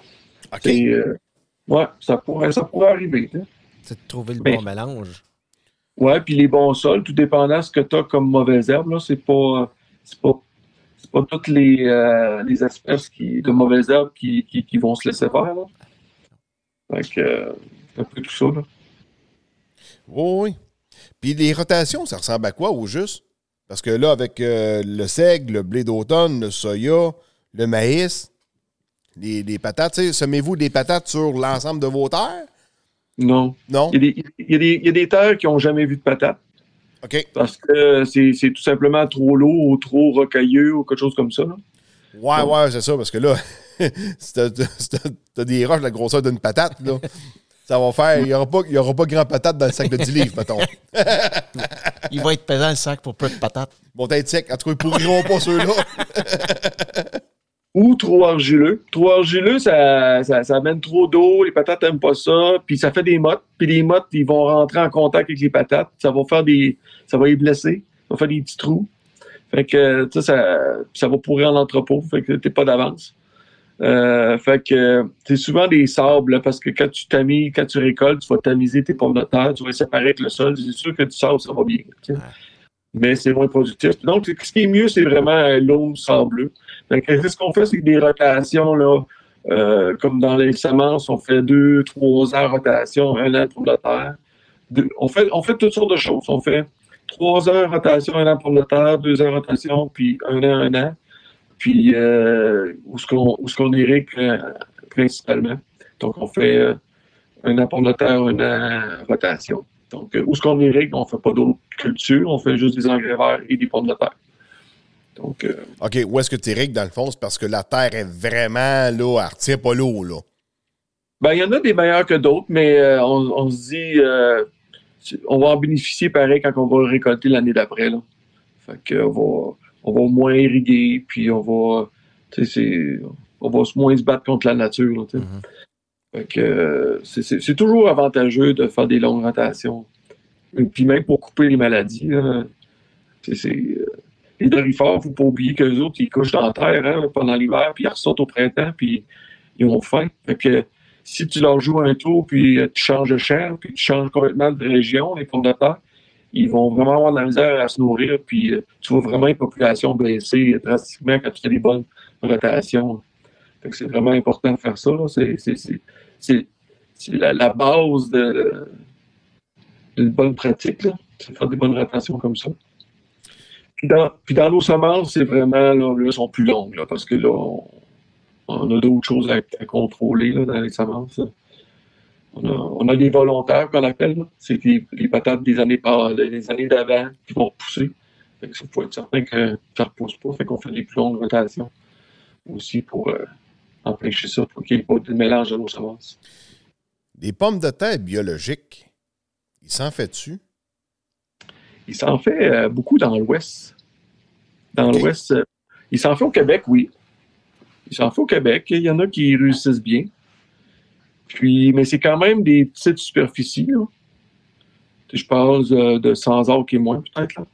C: OK.
A: C'est, euh, ouais, ça pourrait, ça pourrait arriver. Hein.
D: C'est de trouver le
A: Mais-
D: bon mélange.
A: Ouais, puis les bons sols, tout dépendant de ce que tu as comme mauvaises herbes, là, c'est pas, c'est pas, c'est pas toutes les, euh, les espèces qui, de mauvaises herbes qui, qui, qui vont se laisser faire. Là. Fait que, euh, c'est un peu tout ça. Là.
C: Oui, oui. Puis les rotations, ça ressemble à quoi au juste? Parce que là, avec euh, le seigle, le blé d'automne, le soya, le maïs, les, les patates, tu sais, semez-vous des patates sur l'ensemble de vos terres?
A: Non.
C: Non?
A: Il y a des, il y a des, il y a des terres qui n'ont jamais vu de patates
C: OK.
A: parce que c'est, c'est tout simplement trop lourd ou trop rocailleux ou quelque chose comme ça. Là.
C: Ouais, ouais, c'est ça, parce que là, si t'as, si t'as- t'as des roches de la grosseur d'une patate, là, ça va faire. Il n'y aura, pas- il y aura pas grand patate dans le sac de dix livres, mettons.
D: Il va être pesant le sac pour peu de patates.
C: Ils vont être secs. En tout cas, ils pourriront pas ceux-là.
A: Ou trop argileux. Trop argileux, ça, ça, ça amène trop d'eau, les patates n'aiment pas ça, puis ça fait des mottes, puis les mottes, ils vont rentrer en contact avec les patates, ça va faire des. Ça va les blesser, ça va faire des petits trous. Fait que, tu sais, ça, ça va pourrir en entrepôt, fait que t'es pas d'avance. Euh, fait que c'est souvent des sables, là, parce que quand tu tamises, quand tu récoltes, tu vas tamiser tes pommes de terre, tu vas les séparer avec le sol, c'est sûr que du sable, ça va bien. tu sais.
D: Ouais.
A: Mais c'est moins productif. Donc, ce qui est mieux, c'est vraiment l'eau sableux. Donc, ce qu'on fait, c'est que des rotations, là, euh, comme dans les semences, on fait deux, trois ans rotation, un an pour la terre. Deux- on, fait, on fait toutes sortes de choses. On fait trois ans rotation, un an pour la terre, deux ans rotation, puis un an, un an. Puis, euh, où est-ce qu'on, où est-ce qu'on irrigue euh, principalement. Donc, on fait euh, un an pour la terre, un an rotation. Donc, euh, où est-ce qu'on irrigue, on ne fait pas d'autres cultures, on fait juste des engrais verts et des pommes de terre. Donc, euh,
C: OK, où est-ce que tu irrigues dans le fond? C'est parce que la terre est vraiment là, elle ne retient pas l'eau, là.
A: ben, il y en a des meilleurs que d'autres, mais euh, on, on se dit, euh, on va en bénéficier pareil quand on va récolter l'année d'après. Là. Fait que, on va, on va moins irriguer, puis on va, tu sais, c'est- on va moins se battre contre la nature. Là, tu sais.
D: Mhm.
A: Fait que, euh, c'est, c'est- c'est toujours avantageux de faire des longues rotations. Et puis même pour couper les maladies, là, c'est, c'est, euh, les dorifères, il ne faut pas oublier qu'eux autres, ils couchent dans la terre hein, pendant l'hiver, puis ils ressortent au printemps, puis ils ont faim. Fait que si tu leur joues un tour, puis euh, tu changes de champ, puis tu changes complètement de région, les pommes de terre, ils vont vraiment avoir de la misère à se nourrir, puis euh, tu vois vraiment une population baisser drastiquement quand tu fais des bonnes rotations. Fait que c'est vraiment important de faire ça. Là. C'est, c'est, c'est, c'est, c'est la, la base de, d'une bonne pratique, là. C'est de faire des bonnes rotations comme ça. Puis dans, puis dans nos semences, c'est vraiment, là, là, sont plus longues, là, parce que là, on, on a d'autres choses à, à contrôler là, dans les semences. Là. On a, on a des volontaires qu'on appelle. Là. C'est les, les patates des années, par, des années d'avant qui vont repousser. Fait que ça, faut être certain que ça ne repousse pas. Fait qu'on fait des plus longues rotations aussi pour euh, empêcher ça, pour qu'il n'y ait pas de mélange de nos semences.
C: Des pommes de terre biologiques, il s'en fait dessus?
A: Il s'en fait euh, beaucoup dans l'Ouest. Dans
C: Ok.
A: l'Ouest, euh, il s'en fait au Québec, oui. Il s'en fait au Québec. Il y en a qui réussissent bien. Puis, mais c'est quand même des petites superficies. Là. Je parle euh, de cent acres et moins, peut-être. Là.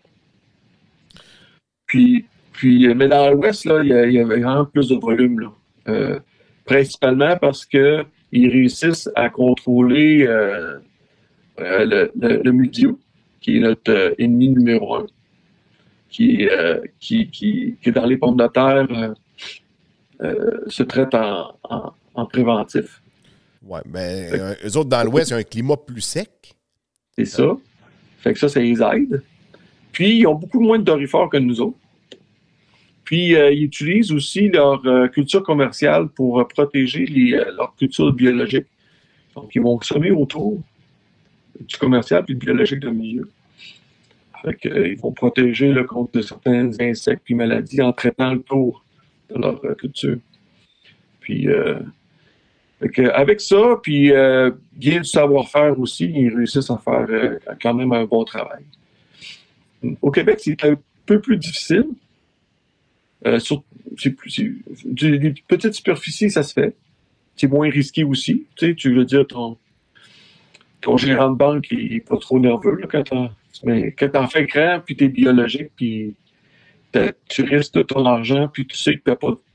A: Puis, puis, mais dans l'Ouest, là, il y, a, il y a vraiment plus de volume. Là. Euh, principalement parce qu'ils réussissent à contrôler euh, euh, le, le, le mildiou, qui est notre euh, ennemi numéro un, qui, euh, qui, qui, qui, dans les pommes de terre, euh, euh, se traite en, en, en préventif.
C: Oui, mais euh, eux autres, dans l'Ouest, il y a un climat plus sec.
A: C'est ça. Fait que ça, ça les aide. Puis, ils ont beaucoup moins de dorifères que nous autres. Puis, euh, ils utilisent aussi leur euh, culture commerciale pour euh, protéger les, euh, leur culture biologique. Donc, ils vont semer autour du commercial puis du biologique de milieu. Fait que, euh, ils vont protéger là, contre certains insectes et maladies en traitant le tour de leur euh, culture. Puis, euh, fait que, avec ça, puis euh, bien du savoir-faire aussi, ils réussissent à faire euh, quand même un bon travail. Au Québec, c'est un peu plus difficile. Euh, sur, c'est plus, c'est, du, des petites superficies, ça se fait. C'est moins risqué aussi. Tu sais, tu veux dire, ton, ton gérant de banque, il n'est pas trop nerveux là, quand t'en, mais quand t'en fais grand, puis t'es biologique, puis tu risques de ton argent, puis tu sais que t'as pas,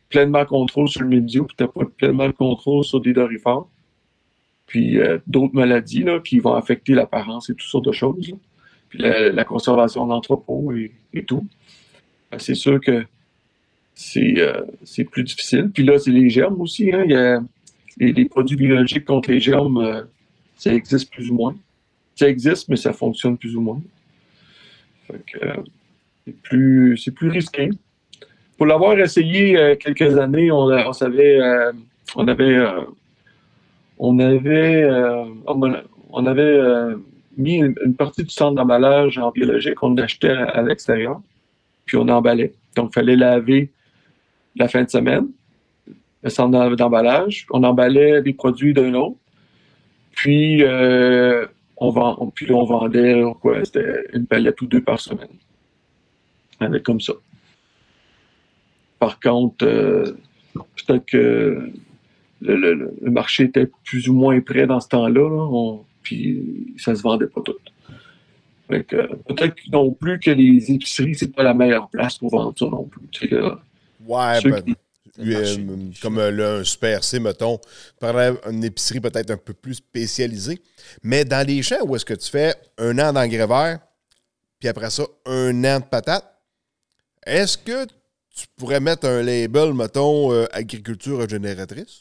A: pleinement le contrôle sur le médio, puis tu n'as pas pleinement le contrôle sur des dorifores. Puis euh, d'autres maladies là, qui vont affecter l'apparence et toutes sortes de choses. Là. Puis la, la conservation d'entrepôt et, et tout. Ben, c'est sûr que c'est, euh, c'est plus difficile. Puis là, c'est les germes aussi. Hein. Il y a les, les produits biologiques contre les germes, euh, ça existe plus ou moins. Ça existe, mais ça fonctionne plus ou moins. Fait que, euh, c'est, plus, c'est plus risqué. Pour l'avoir essayé euh, quelques années, on, on savait, euh, on avait, euh, on avait, euh, on avait euh, mis une, une partie du centre d'emballage en biologique qu'on achetait à, à l'extérieur, puis on emballait. Donc, il fallait laver la fin de semaine, le centre d'emballage. On emballait les produits d'un autre, puis euh, on, vend, on, puis on vendait quoi, c'était une palette ou deux par semaine. Avec comme ça. Par contre, euh, peut-être que le, le, le marché était plus ou moins prêt dans ce temps-là, là, on, puis ça se vendait pas tout. Fait que, peut-être non plus que les épiceries, c'est pas la meilleure place pour vendre ça non plus. Tu sais, là,
C: ouais, ben,
A: qui...
C: euh, comme euh, là, un Super C, mettons, par une épicerie peut-être un peu plus spécialisée. Mais dans les champs où est-ce que tu fais un an d'engrais vert, puis après ça, un an de patates, est-ce que tu pourrais mettre un label, mettons, euh, agriculture régénératrice?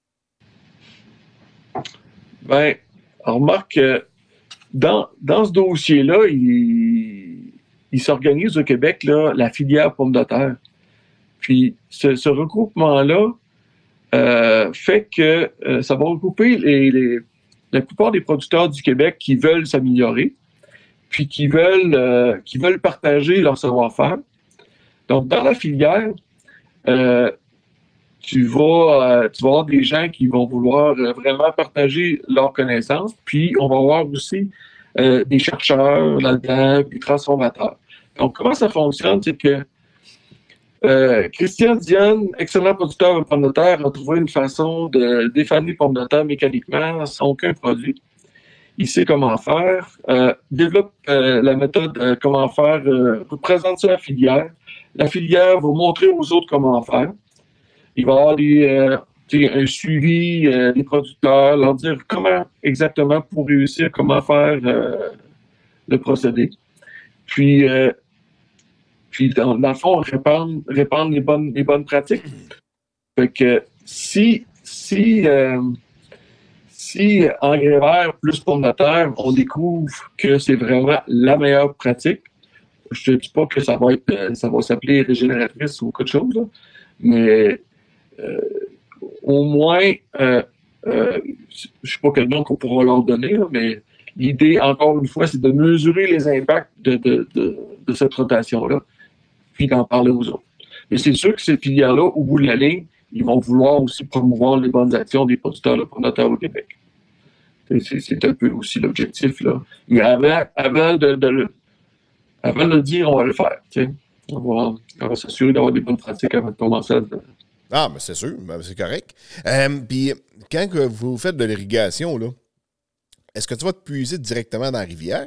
A: Ben, on remarque que dans, dans ce dossier-là, il, il s'organise au Québec là, la filière pomme de terre. Puis ce, ce regroupement-là euh, fait que euh, ça va regrouper les, les, la plupart des producteurs du Québec qui veulent s'améliorer, puis qui veulent, euh, qui veulent partager leur savoir-faire. Donc, dans la filière, euh, tu vas, euh, tu vas avoir des gens qui vont vouloir euh, vraiment partager leurs connaissances, puis on va avoir aussi euh, des chercheurs là-dedans, des transformateurs. Donc, comment ça fonctionne, c'est que euh, Christian Dionne, excellent producteur de pommes de terre, a trouvé une façon de défaner les pommes de terre mécaniquement sans aucun produit. Il sait comment faire, euh, développe euh, la méthode euh, comment faire, euh, présente ça à la filière. La filière va montrer aux autres comment faire. Il va y avoir des, euh, un suivi euh, des producteurs, leur dire comment exactement pour réussir, comment faire euh, le procédé. Puis, euh, puis dans, dans le fond, répandre, répandre les, bonnes, les bonnes pratiques. Fait que si, si, euh, si engrais vert plus pomme de terre, on découvre que c'est vraiment la meilleure pratique, je ne te dis pas que ça va être, ça va s'appeler régénératrice ou quelque chose, là, mais euh, au moins, euh, euh, je ne sais pas quel nom qu'on pourra leur donner, là, mais l'idée, encore une fois, c'est de mesurer les impacts de, de, de, de cette rotation-là, puis d'en parler aux autres. Mais c'est sûr que ces filières-là, au bout de la ligne, ils vont vouloir aussi promouvoir les bonnes actions des producteurs de pommes de terre au Québec. C'est, c'est un peu aussi l'objectif, là. Mais avant, avant de, de le Avant de le dire, on va le faire. On va, on va s'assurer d'avoir des bonnes pratiques avant de commencer à le faire.
C: Ah, mais c'est sûr, ben c'est correct. Euh, Puis, quand que vous faites de l'irrigation, là, est-ce que tu vas te puiser directement dans la rivière?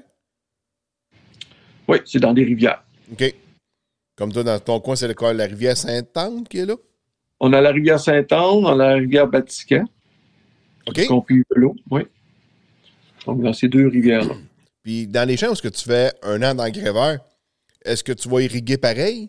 A: Oui, c'est dans des rivières.
C: OK. Comme toi, dans ton coin, c'est le, la rivière Sainte-Anne qui est là?
A: On a la rivière Sainte-Anne, on a la rivière Batiscan.
C: OK.
A: On puise de l'eau, oui. Donc, dans ces deux rivières-là.
C: Puis, dans les champs où tu fais un an d'engrais vert, est-ce que tu vas irriguer pareil?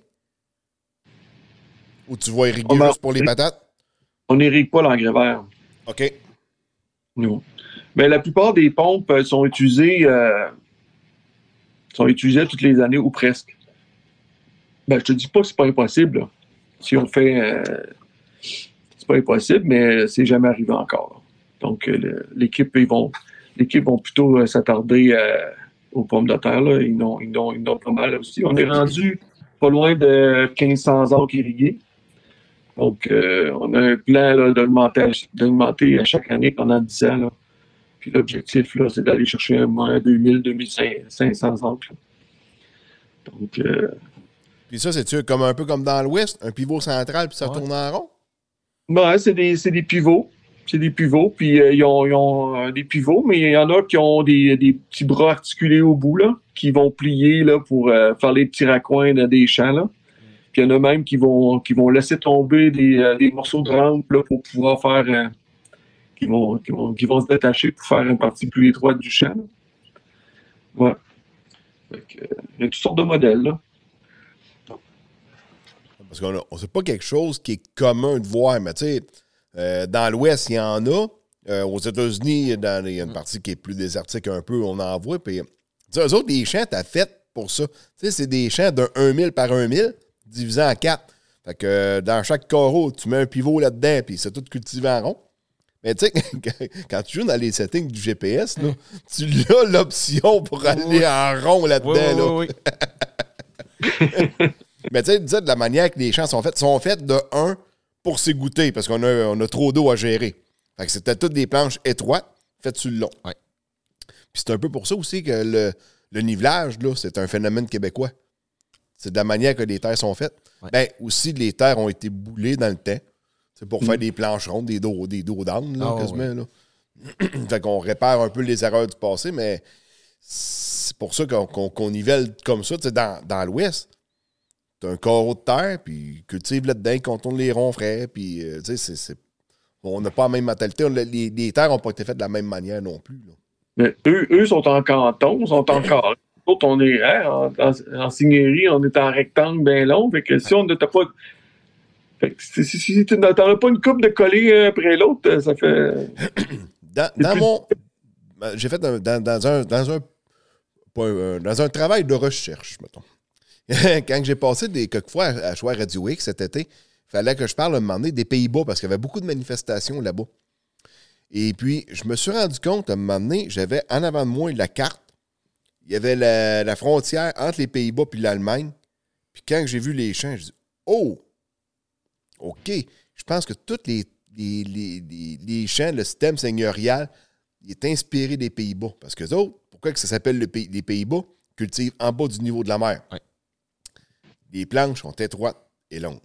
C: Ou tu vas irriguer
A: on
C: juste pour les patates?
A: On n'irrigue pas l'engrais vert.
C: OK.
A: Non. Mais la plupart des pompes sont utilisées, euh, sont utilisées toutes les années ou presque. Ben, je te dis pas que c'est pas impossible. Là. Si on fait... Euh, c'est pas impossible, mais c'est jamais arrivé encore. Donc, le, l'équipe, ils vont... L'équipe vont plutôt euh, s'attarder euh, aux pommes de terre. Là. Ils n'ont ils ont, ils ont pas mal aussi. On est rendu pas loin de quinze cents acres irrigués. Donc, euh, on a un plan là, d'augmenter, d'augmenter à chaque année pendant dix ans. Là. Puis l'objectif, là, c'est d'aller chercher un moins deux mille, deux mille cinq cents acres. Là. Donc... Euh,
C: puis ça, c'est-tu comme un peu comme dans l'Ouest, un pivot central, puis ça ouais. tourne en rond?
A: Ben, c'est des, c'est des pivots. C'est des pivots, puis euh, ils ont, ils ont euh, des pivots, mais il y en a qui ont des, des petits bras articulés au bout, là, qui vont plier là, pour euh, faire les petits raccoins là, des champs. Là. Puis il y en a même qui vont, qui vont laisser tomber des, euh, des morceaux de rampe là, pour pouvoir faire. Euh, qui, vont, qui, vont, qui vont se détacher pour faire une partie plus étroite du champ. Ouais. Fait que, euh, il y a toutes sortes de modèles, là.
C: Parce qu'on a, c'est pas quelque chose qui est commun de voir, mais tu sais, euh, dans l'Ouest, il y en a. Euh, aux États-Unis, dans, il y a une partie qui est plus désertique un peu, on en voit. Puis, eux autres, les champs, t'as fait pour ça. Tu sais, c'est des champs d'un un mille par un mille, divisé en quatre. Fait que euh, dans chaque carreau, tu mets un pivot là-dedans, puis c'est tout cultivé en rond. Mais tu sais, quand tu joues dans les settings du G P S, là, tu as l'option pour aller oui. en rond là-dedans. Oui, oui, là. Oui. Mais tu sais, de la manière que les champs sont faits, sont faits de un pour s'égoutter, parce qu'on a, on a trop d'eau à gérer. Fait que c'était toutes des planches étroites faites sur le long. Ouais. Puis c'est un peu pour ça aussi que le, le nivelage, là, c'est un phénomène québécois. C'est de la manière que les terres sont faites. Ouais. Ben, aussi, les terres ont été boulées dans le temps. C'est pour mmh. faire des planches rondes, des dos, des dos d'âne, là, oh, quasiment. Oui. Là. Fait qu'on répare un peu les erreurs du passé, mais c'est pour ça qu'on, qu'on, qu'on nivelle comme ça. Tu sais, dans, dans l'Ouest, t'as un carreau de terre, puis cultive là-dedans, contourne les ronds frais, puis euh, tu sais, c'est, c'est... on n'a pas la même mentalité. On, les, les terres n'ont pas été faites de la même manière non plus. Là.
A: Mais eux, eux sont en canton, sont en carré. D'autres, on est hein, en, en, en cingérie, on est en rectangle bien long. Fait que si on n'était pas. Fait que si, si, si tu n'as pas une coupe de coller après l'autre, ça fait.
C: Dans, dans plus... mon. J'ai fait dans, dans, dans un. Dans un, pas un dans un travail de recherche, mettons. Quand j'ai passé des quelques fois à, à Choix Radio X cet été, il fallait que je parle à un moment donné des Pays-Bas parce qu'il y avait beaucoup de manifestations là-bas. Et puis, je me suis rendu compte à un moment donné, j'avais en avant de moi la carte. Il y avait la, la frontière entre les Pays-Bas et l'Allemagne. Puis quand j'ai vu les champs, je dis oh! OK. Je pense que tous les, les, les, les, les champs, le système seigneurial, il est inspiré des Pays-Bas. Parce que les autres, pourquoi que ça s'appelle le pays, les Pays-Bas? Cultivent en bas du niveau de la mer. Ouais. Les planches sont étroites et longues.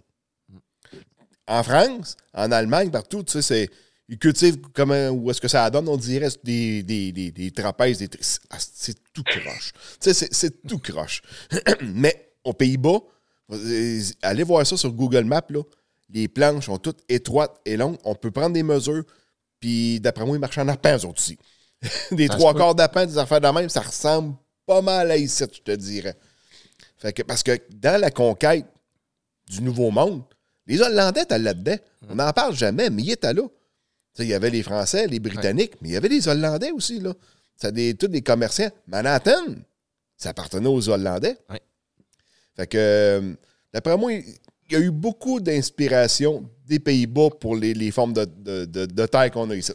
C: En France, en Allemagne, partout, tu sais, c'est, ils cultivent comment, où est-ce que ça donne, on dirait des, des, des, des trapèzes, des, c'est tout croche. Tu sais, c'est, c'est tout croche. Mais aux Pays-Bas, allez voir ça sur Google Maps, là, les planches sont toutes étroites et longues. On peut prendre des mesures, puis d'après moi, ils marchent en arpent, eux autres aussi. Des ça trois quarts d'arpent, des affaires de même, ça ressemble pas mal à ici, je te dirais. Fait que, parce que dans la conquête du Nouveau Monde, les Hollandais étaient là-dedans. On n'en parle jamais, mais ils étaient là. Il y avait les Français, les Britanniques, ouais. mais il y avait les Hollandais aussi. Là. C'était tous des commerçants. Manhattan, ça appartenait aux Hollandais. Ouais. Fait que, d'après moi, il y a eu beaucoup d'inspiration des Pays-Bas pour les, les formes de, de, de, de terre qu'on a ici.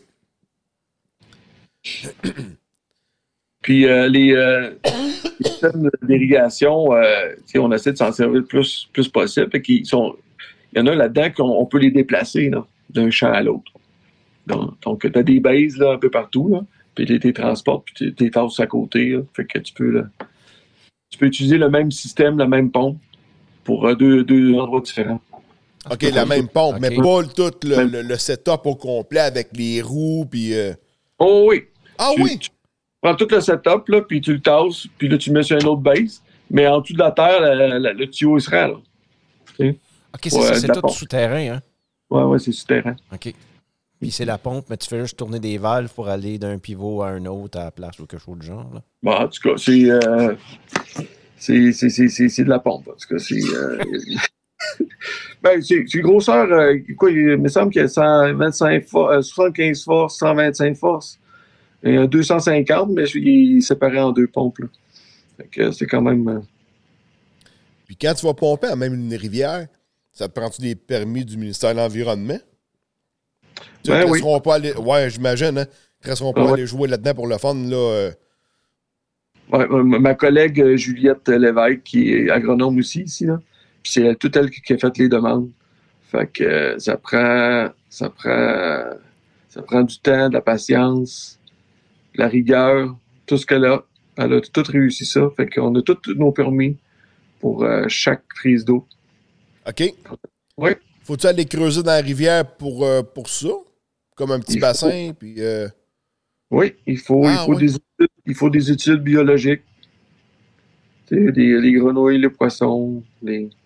A: Puis euh, les, euh, les systèmes d'irrigation, euh, on essaie de s'en servir le plus, plus possible. Fait qu'ils sont, il y en a là-dedans qu'on on peut les déplacer là, d'un champ à l'autre. Donc, donc tu as des bases là, un peu partout, là, puis tu les transportes, puis tu les tasses à côté. Là, fait que tu peux, là, tu peux utiliser le même système, la même pompe, pour euh, deux, deux endroits différents.
C: OK, la même pompe, okay. mais pas tout le, le, le setup au complet avec les roues, puis... Euh...
A: Oh oui!
C: Ah
A: tu,
C: oui!
A: Tu prends tout le setup, là, puis tu le tasses, puis là, tu le mets sur une autre base, mais en dessous de la terre, la, la, le tuyau, il sera là.
D: Okay. OK, c'est ouais, ça, c'est tout pompe. Souterrain, hein?
A: Oui, oui, c'est souterrain.
D: OK. Puis c'est la pompe, mais tu fais juste tourner des valves pour aller d'un pivot à un autre à la place ou quelque chose du genre, là?
A: Bon, en tout cas, c'est... Euh, c'est, c'est, c'est, c'est, c'est de la pompe, en tout cas, c'est... Euh, ben, c'est, c'est grosseur, euh, quoi, il me semble qu'il y a cent vingt-cinq for- euh, soixante-quinze forces, cent vingt-cinq forces. Il y a deux cent cinquante, mais il est séparé en deux pompes, là. Fait que c'est quand même... Euh...
C: Puis quand tu vas pomper à même une rivière, ça te prend-tu des permis du ministère de l'Environnement? Tu ben, ne oui. pas aller... Ouais, j'imagine, hein? Ils ne resteront pas ah, ouais. aller jouer là-dedans pour le fun, là. Euh...
A: Ouais, ma collègue Juliette Lévesque, qui est agronome aussi, ici, là. Puis c'est tout elle qui a fait les demandes. Fait que euh, ça prend... Ça prend... Ça prend du temps, de la patience, de la rigueur, tout ce qu'elle a. Elle a tout réussi ça. Fait qu'on a tous nos permis pour euh, chaque prise d'eau.
C: OK.
A: Oui.
C: Faut-tu aller creuser dans la rivière pour, euh, pour ça? Comme un petit il bassin? Puis, euh...
A: Oui, il faut, ah, il, faut oui. des études, il faut des études biologiques. Tu sais, les, les grenouilles, les poissons, les...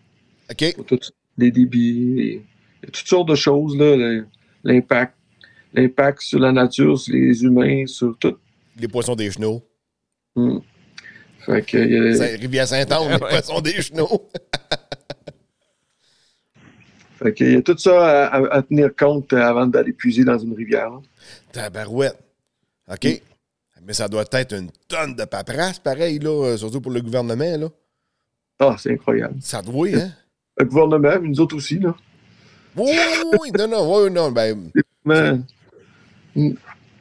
C: OK.
A: Pour tout, les débits, les, toutes sortes de choses, là, l'impact. L'impact sur la nature, sur les humains, sur tout.
C: Les poissons des chenaux.
A: Mm. Fait que, euh,
C: Saint- Rivière-Saint-Anne, les poissons des chenaux.
A: Fait qu'il y a tout ça à, à, à tenir compte avant d'aller puiser dans une rivière. Là.
C: Tabarouette. OK. Mm. Mais ça doit être une tonne de paperasse, pareil, là, surtout pour le gouvernement, là.
A: Ah, c'est incroyable.
C: Ça doit, hein?
A: Le gouvernement, mais nous autres aussi, là.
C: Oui, oui, non, non, oui, non, ben...
A: Mais... Mm.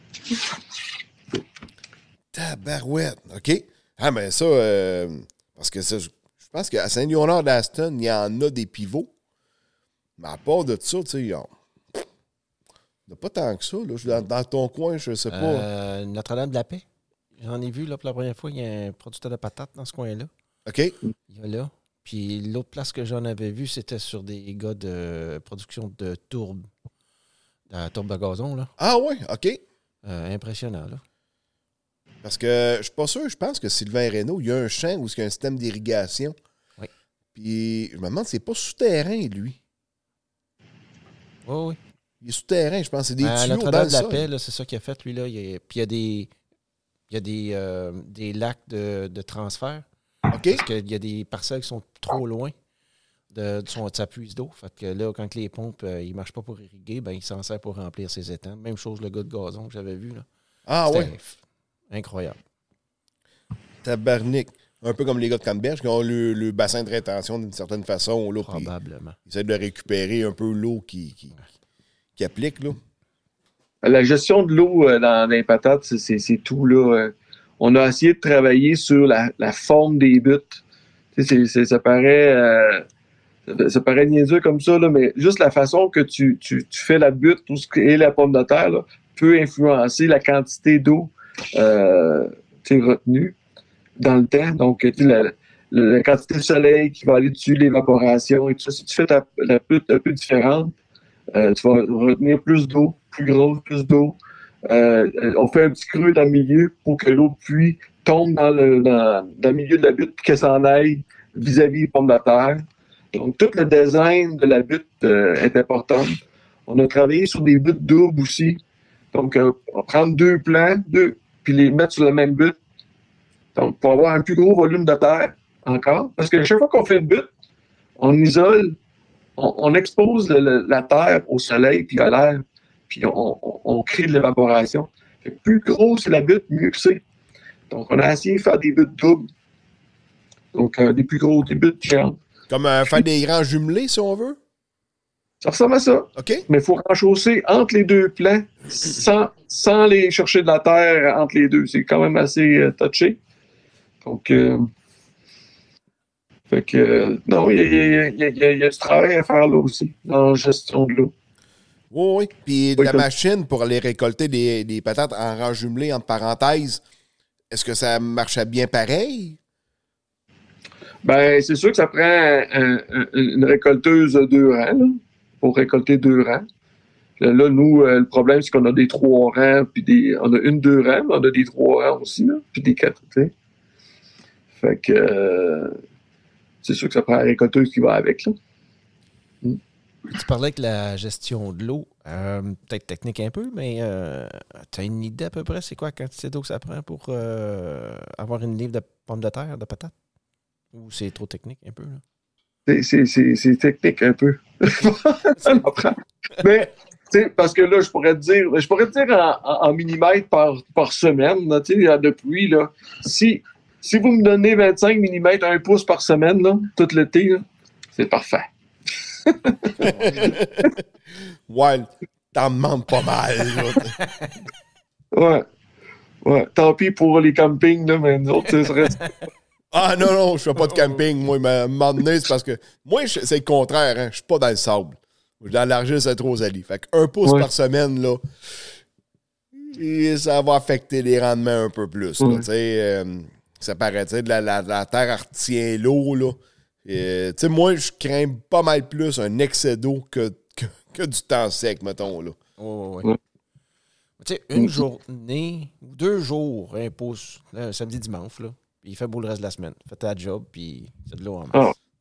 C: Tabarouette, OK. Ah, mais ça, euh, parce que ça, je pense qu'à Saint-Léonard d'Aston, il y en a des pivots. Mais à part de ça, tu sais, il n'y a pas tant que ça. Là. Je suis dans, dans ton coin, je sais pas.
D: Euh, Notre-Dame-de-la-Paix. J'en ai vu là, pour la première fois, il y a un producteur de patates dans ce coin-là.
C: OK.
D: Il y a là. Puis l'autre place que j'en avais vu, c'était sur des gars de production de tourbe. De la tourbe de gazon, là.
C: Ah oui, OK.
D: Euh, impressionnant, là.
C: Parce que je suis pas sûr, je pense que Sylvain Reynaud, il y a un champ où il y a un système d'irrigation.
D: Oui.
C: Puis je me demande, c'est pas souterrain, lui.
D: Oui, oui.
C: Il est souterrain, je pense. C'est des
D: à
C: tuyaux
D: Notre-Dame
C: dans le
D: de la
C: sol.
D: Paix, là, c'est ça qu'il a fait, lui, là. Il y a, puis il y a des, il y a des, euh, des lacs de, de transfert.
C: OK.
D: Parce qu'il y a des parcelles qui sont trop loin de, de, son, de sa puise d'eau. Fait que là, quand les pompes euh, ils ne marchent pas pour irriguer, ben, il s'en sert pour remplir ses étangs. Même chose, le gars de gazon que j'avais vu, là.
C: Ah oui.
D: Incroyable.
C: Tabarnak. Un peu comme les gars de Canneberge qui ont le, le bassin de rétention d'une certaine façon. Là,
D: probablement.
C: Ils essaient de récupérer un peu l'eau qui, qui, qui applique. Là.
A: La gestion de l'eau euh, dans, dans les patates, c'est, c'est, c'est tout. Là. On a essayé de travailler sur la, la forme des buts. Tu sais, c'est, c'est, ça paraît... Euh, ça paraît niaiseux comme ça, là, mais juste la façon que tu, tu, tu fais la butte, tout ce qui est la pomme de terre, là, peut influencer la quantité d'eau euh, retenue dans le temps. Donc, la, la, la quantité de soleil qui va aller dessus, l'évaporation et tout ça. Si tu fais ta, la butte un peu différente, euh, tu vas retenir plus d'eau, plus grosse, plus d'eau. Euh, on fait un petit creux dans le milieu pour que l'eau de pluie tombe dans le, dans, dans le milieu de la butte et qu'elle s'en aille vis-à-vis des pommes de terre. Donc, tout le design de la butte euh, est important. On a travaillé sur des buttes doubles aussi. Donc, euh, on va prendre deux plants, deux, puis les mettre sur la même butte. Donc, pour avoir un plus gros volume de terre encore. Parce que chaque fois qu'on fait une butte, on isole, on, on expose le, le, la terre au soleil puis à l'air, puis on, on, on crée de l'évaporation. Fait que plus gros c'est la butte, mieux que c'est. Donc, on a essayé de faire des buttes doubles. Donc, euh, des plus gros, des buttes géantes.
C: Comme euh, faire des grands jumelés, si on veut?
A: Ça ressemble à ça.
C: OK.
A: Mais il faut renchausser entre les deux plants sans, sans les chercher de la terre entre les deux. C'est quand même assez euh, touché. Donc, euh, fait que, euh, non, il y, y, y, y, y a du travail à faire là aussi, dans la gestion de l'eau.
C: Oui, oui. Puis
A: oui,
C: la
A: comme...
C: machine pour aller récolter des, des patates en rang jumelé, entre parenthèses, est-ce que ça marchait bien pareil?
A: Ben, c'est sûr que ça prend un, un, une récolteuse de deux rangs, là, pour récolter deux rangs. Là, nous, euh, le problème, c'est qu'on a des trois rangs, puis des, on a une, deux rangs, mais on a des trois rangs aussi, là, puis des quatre, tu sais. Fait que euh, c'est sûr que ça prend la récolteuse qui va avec, là. Mm.
D: Tu parlais que la gestion de l'eau, euh, peut-être technique un peu, mais euh, tu as une idée à peu près, c'est quoi la quantité d'eau que ça prend pour euh, avoir une livre de pommes de terre, de patates? Ou c'est trop technique un peu? Là?
A: C'est, c'est, c'est, c'est technique un peu. Ça m'en prend. Mais, tu sais, parce que là, je pourrais te dire, je pourrais te dire en, en, en millimètres par, par semaine, tu sais, de pluie, là. Si, si vous me donnez vingt-cinq millimètres, un pouce par semaine, là, tout l'été, là, c'est parfait.
C: Ouais, t'en demandes pas mal.
A: Ouais. Ouais. Tant pis pour les campings, là, mais nous autres, ça reste.
C: Ah non, non, je fais pas de camping, moi. Mais à un moment donné, c'est parce que moi, je, c'est le contraire, hein. Je suis pas dans le sable. Je suis dans l'argile, c'est trop zali. Fait qu'un pouce ouais. par semaine, là, et ça va affecter les rendements un peu plus.
A: Ouais.
C: Tu sais, euh, ça paraît, tu sais, la, la, la terre retient l'eau, là. Tu sais, moi, je crains pas mal plus un excès d'eau que, que, que du temps sec, mettons, là.
D: Oh, ouais. Ouais. Tu sais, une journée, deux jours, un pouce, là, samedi, dimanche, là. Puis il fait beau le reste de la semaine. Fais ta job, puis c'est de l'eau en masse.
A: Ah.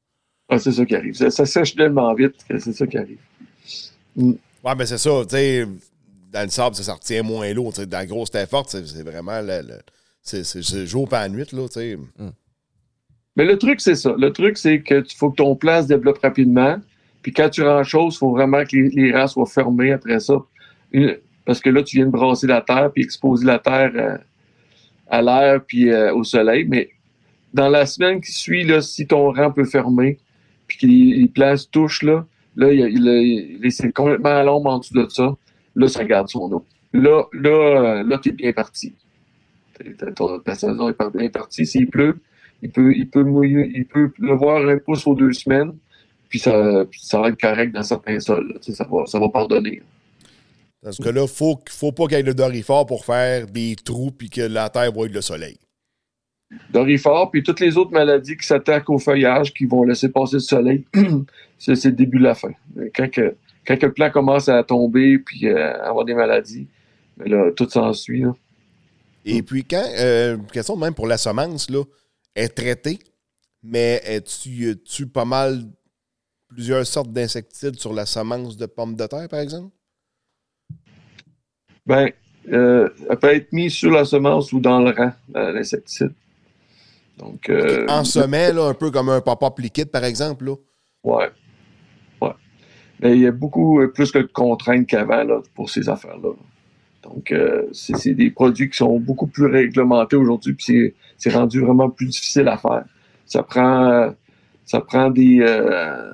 A: Ah, c'est ça qui arrive. Ça, ça sèche tellement vite que c'est ça qui arrive. Mm.
C: Ouais, mais c'est ça, tu sais, dans le sable, ça, ça retient moins l'eau. Dans la grosse terre forte, c'est, c'est vraiment le, le, c'est, c'est, c'est jour pas la nuit, là, tu sais. Mm.
A: Mais le truc, c'est ça. Le truc, c'est que tu faut que ton plan se développe rapidement. Puis quand tu rends chose, il faut vraiment que les, les rangs soient fermés après ça. Parce que là, tu viens de brasser la terre puis exposer la terre euh, à l'air puis euh, au soleil. Mais dans la semaine qui suit, là, si ton rang peut fermer puis que les, les plants se touchent, là, là, il, il, il, il, c'est complètement à l'ombre en dessous de ça. Là, ça garde son eau. Là, là, là t'es bien parti. Ta saison est bien partie. S'il pleut, il peut, il peut mouiller, il peut pleuvoir un pouce aux deux semaines, puis ça, puis ça va être correct dans certains sols. Là, ça, va, ça va pardonner.
C: Dans ce cas-là, il faut, faut pas qu'il y ait le dorifort pour faire des trous puis que la terre voie le soleil.
A: Dorifort, puis toutes les autres maladies qui s'attaquent au feuillage, qui vont laisser passer le soleil, c'est, c'est le début de la fin. Quand, que, quand que le plant commence à tomber puis euh, à avoir des maladies, ben là, tout s'ensuit. Là.
C: Et puis, quand, euh, question même pour la semence, là, est traitée, mais tu tues pas mal plusieurs sortes d'insecticides sur la semence de pommes de terre, par exemple?
A: Ben, euh, elle peut être mise sur la semence ou dans le rang, l'insecticide. Donc, euh,
C: en semet, là, un peu comme un pop-up liquide, par exemple, là?
A: Ouais. Ouais. Mais il y a beaucoup plus de contraintes qu'avant là, pour ces affaires-là. Donc, euh, c'est, c'est des produits qui sont beaucoup plus réglementés aujourd'hui, puis c'est, c'est rendu vraiment plus difficile à faire. Ça prend, ça prend des, euh,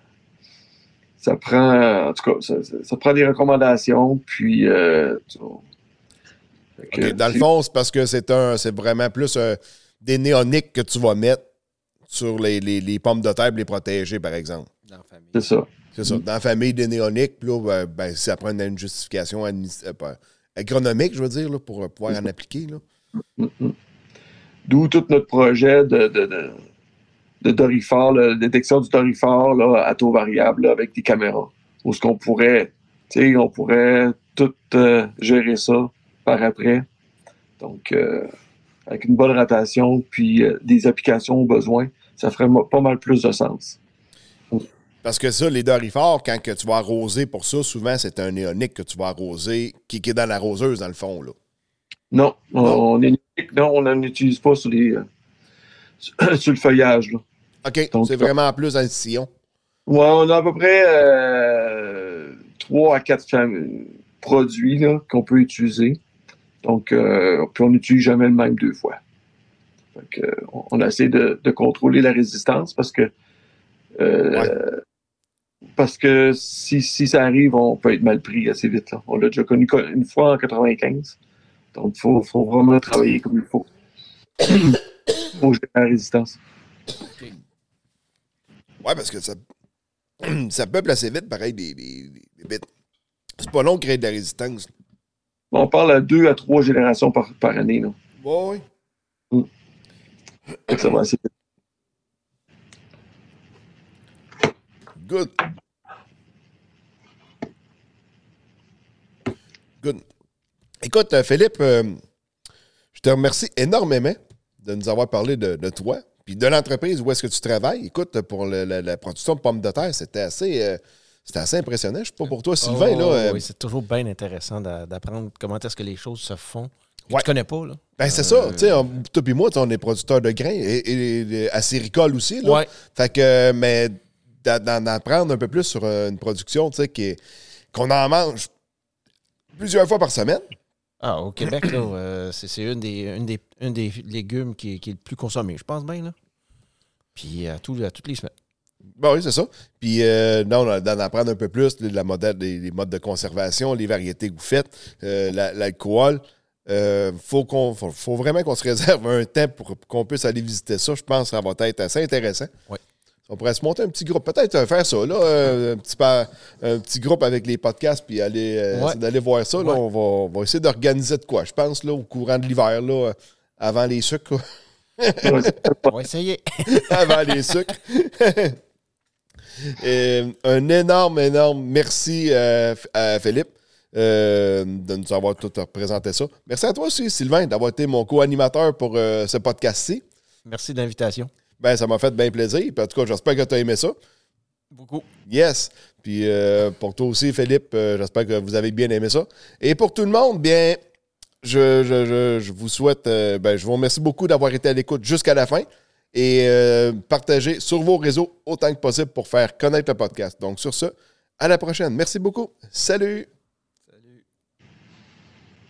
A: ça prend, en tout cas, ça, ça, ça prend des recommandations, puis. Euh, tu vois,
C: que, okay, dans le fond, c'est parce que c'est un, c'est vraiment plus euh, des néoniques que tu vas mettre sur les, les, les pommes de terre pour les protéger, par exemple.
D: Dans la famille.
A: C'est ça.
C: C'est ça. Dans la famille des néoniques, puis là, ben, ben, ça prend une justification administ- euh, agronomique, je veux dire, là, pour pouvoir en appliquer. Là.
A: Mm-hmm. D'où tout notre projet de, de, de, de dorifort, la détection du dorifort là, à taux variable là, avec des caméras. Où ce qu'on pourrait, tu sais, on pourrait tout euh, gérer ça par après. Donc, euh, avec une bonne rotation, puis euh, des applications au besoin, ça ferait pas mal plus de sens.
C: Parce que ça, les dorifores, quand que tu vas arroser pour ça, souvent, c'est un néonique que tu vas arroser, qui, qui est dans l'arroseuse, dans le fond, là.
A: Non,
C: non?
A: On, est, non, on n'en utilise pas sur, les, euh, sur le feuillage, là.
C: OK,
A: donc,
C: c'est vraiment plus dans le sillon.
A: Oui, on a à peu près euh, trois à quatre fam- produits là, qu'on peut utiliser. Donc, euh, puis on n'utilise jamais le même deux fois. Donc, euh, on, on essaie de, de contrôler la résistance parce que euh, ouais. parce que si, si ça arrive, on peut être mal pris assez vite. Là. On l'a déjà connu une fois en quatre-vingt-quinze. Donc, il faut, faut vraiment travailler comme il faut. Il faut gérer la résistance.
C: Okay. Oui, parce que ça, ça peut placer vite, pareil, des, des, des bêtes. C'est pas long de créer de la résistance.
A: On parle à deux à trois générations par, par année. Là.
C: Oui.
A: Mm. Ça va assez vite.
C: Good. Good. Écoute, Philippe, euh, je te remercie énormément de nous avoir parlé de, de toi puis de l'entreprise où est-ce que tu travailles. Écoute, pour le, la, la production de pommes de terre, c'était assez, euh, c'était assez impressionnant. Je ne sais pas pour toi, Sylvain.
D: Oh,
C: là, euh...
D: Oui, c'est toujours bien intéressant d'apprendre comment est-ce que les choses se font.
C: Ouais.
D: Tu connais pas, là.
C: Ben, c'est euh... ça. Tu sais, toi et moi, on est producteurs de grains et, et, et acéricole aussi. Là.
D: Ouais.
C: Fait que, mais d'en apprendre un peu plus sur une production, tu sais, qui est, qu'on en mange plusieurs fois par semaine.
D: Ah, au Québec, là, euh, c'est, c'est une des, une des, une des légumes qui est, qui est le plus consommé, je pense bien, là. Puis à, tout, à toutes les semaines.
C: Ben oui, c'est ça. Puis, euh, non, d'en apprendre un peu plus, la modèle, les, les modes de conservation, les variétés que vous faites, euh, la, l'alcool. Euh, faut qu'on, faut, faut vraiment qu'on se réserve un temps pour qu'on puisse aller visiter ça. Je pense que ça va être assez intéressant.
D: Oui.
C: On pourrait se monter un petit groupe. Peut-être faire ça, là, un petit, un petit groupe avec les podcasts, puis aller, euh, ouais. d'aller voir ça. Là, ouais. on, va, on va essayer d'organiser de quoi, je pense, là, au courant de l'hiver, là, avant les sucres.
D: On va essayer.
C: Avant les sucres. Et un énorme, énorme merci euh, à Philippe euh, de nous avoir tout représenté ça. Merci à toi aussi, Sylvain, d'avoir été mon co-animateur pour euh, ce podcast-ci.
D: Merci de l'invitation.
C: Ben, ça m'a fait bien plaisir. Puis, en tout cas, j'espère que tu as aimé ça.
D: Beaucoup.
C: Yes. Puis euh, pour toi aussi, Philippe, euh, j'espère que vous avez bien aimé ça. Et pour tout le monde, bien, je, je, je, je vous souhaite, euh, ben, je vous remercie beaucoup d'avoir été à l'écoute jusqu'à la fin et euh, partagez sur vos réseaux autant que possible pour faire connaître le podcast. Donc, sur ce, à la prochaine. Merci beaucoup. Salut!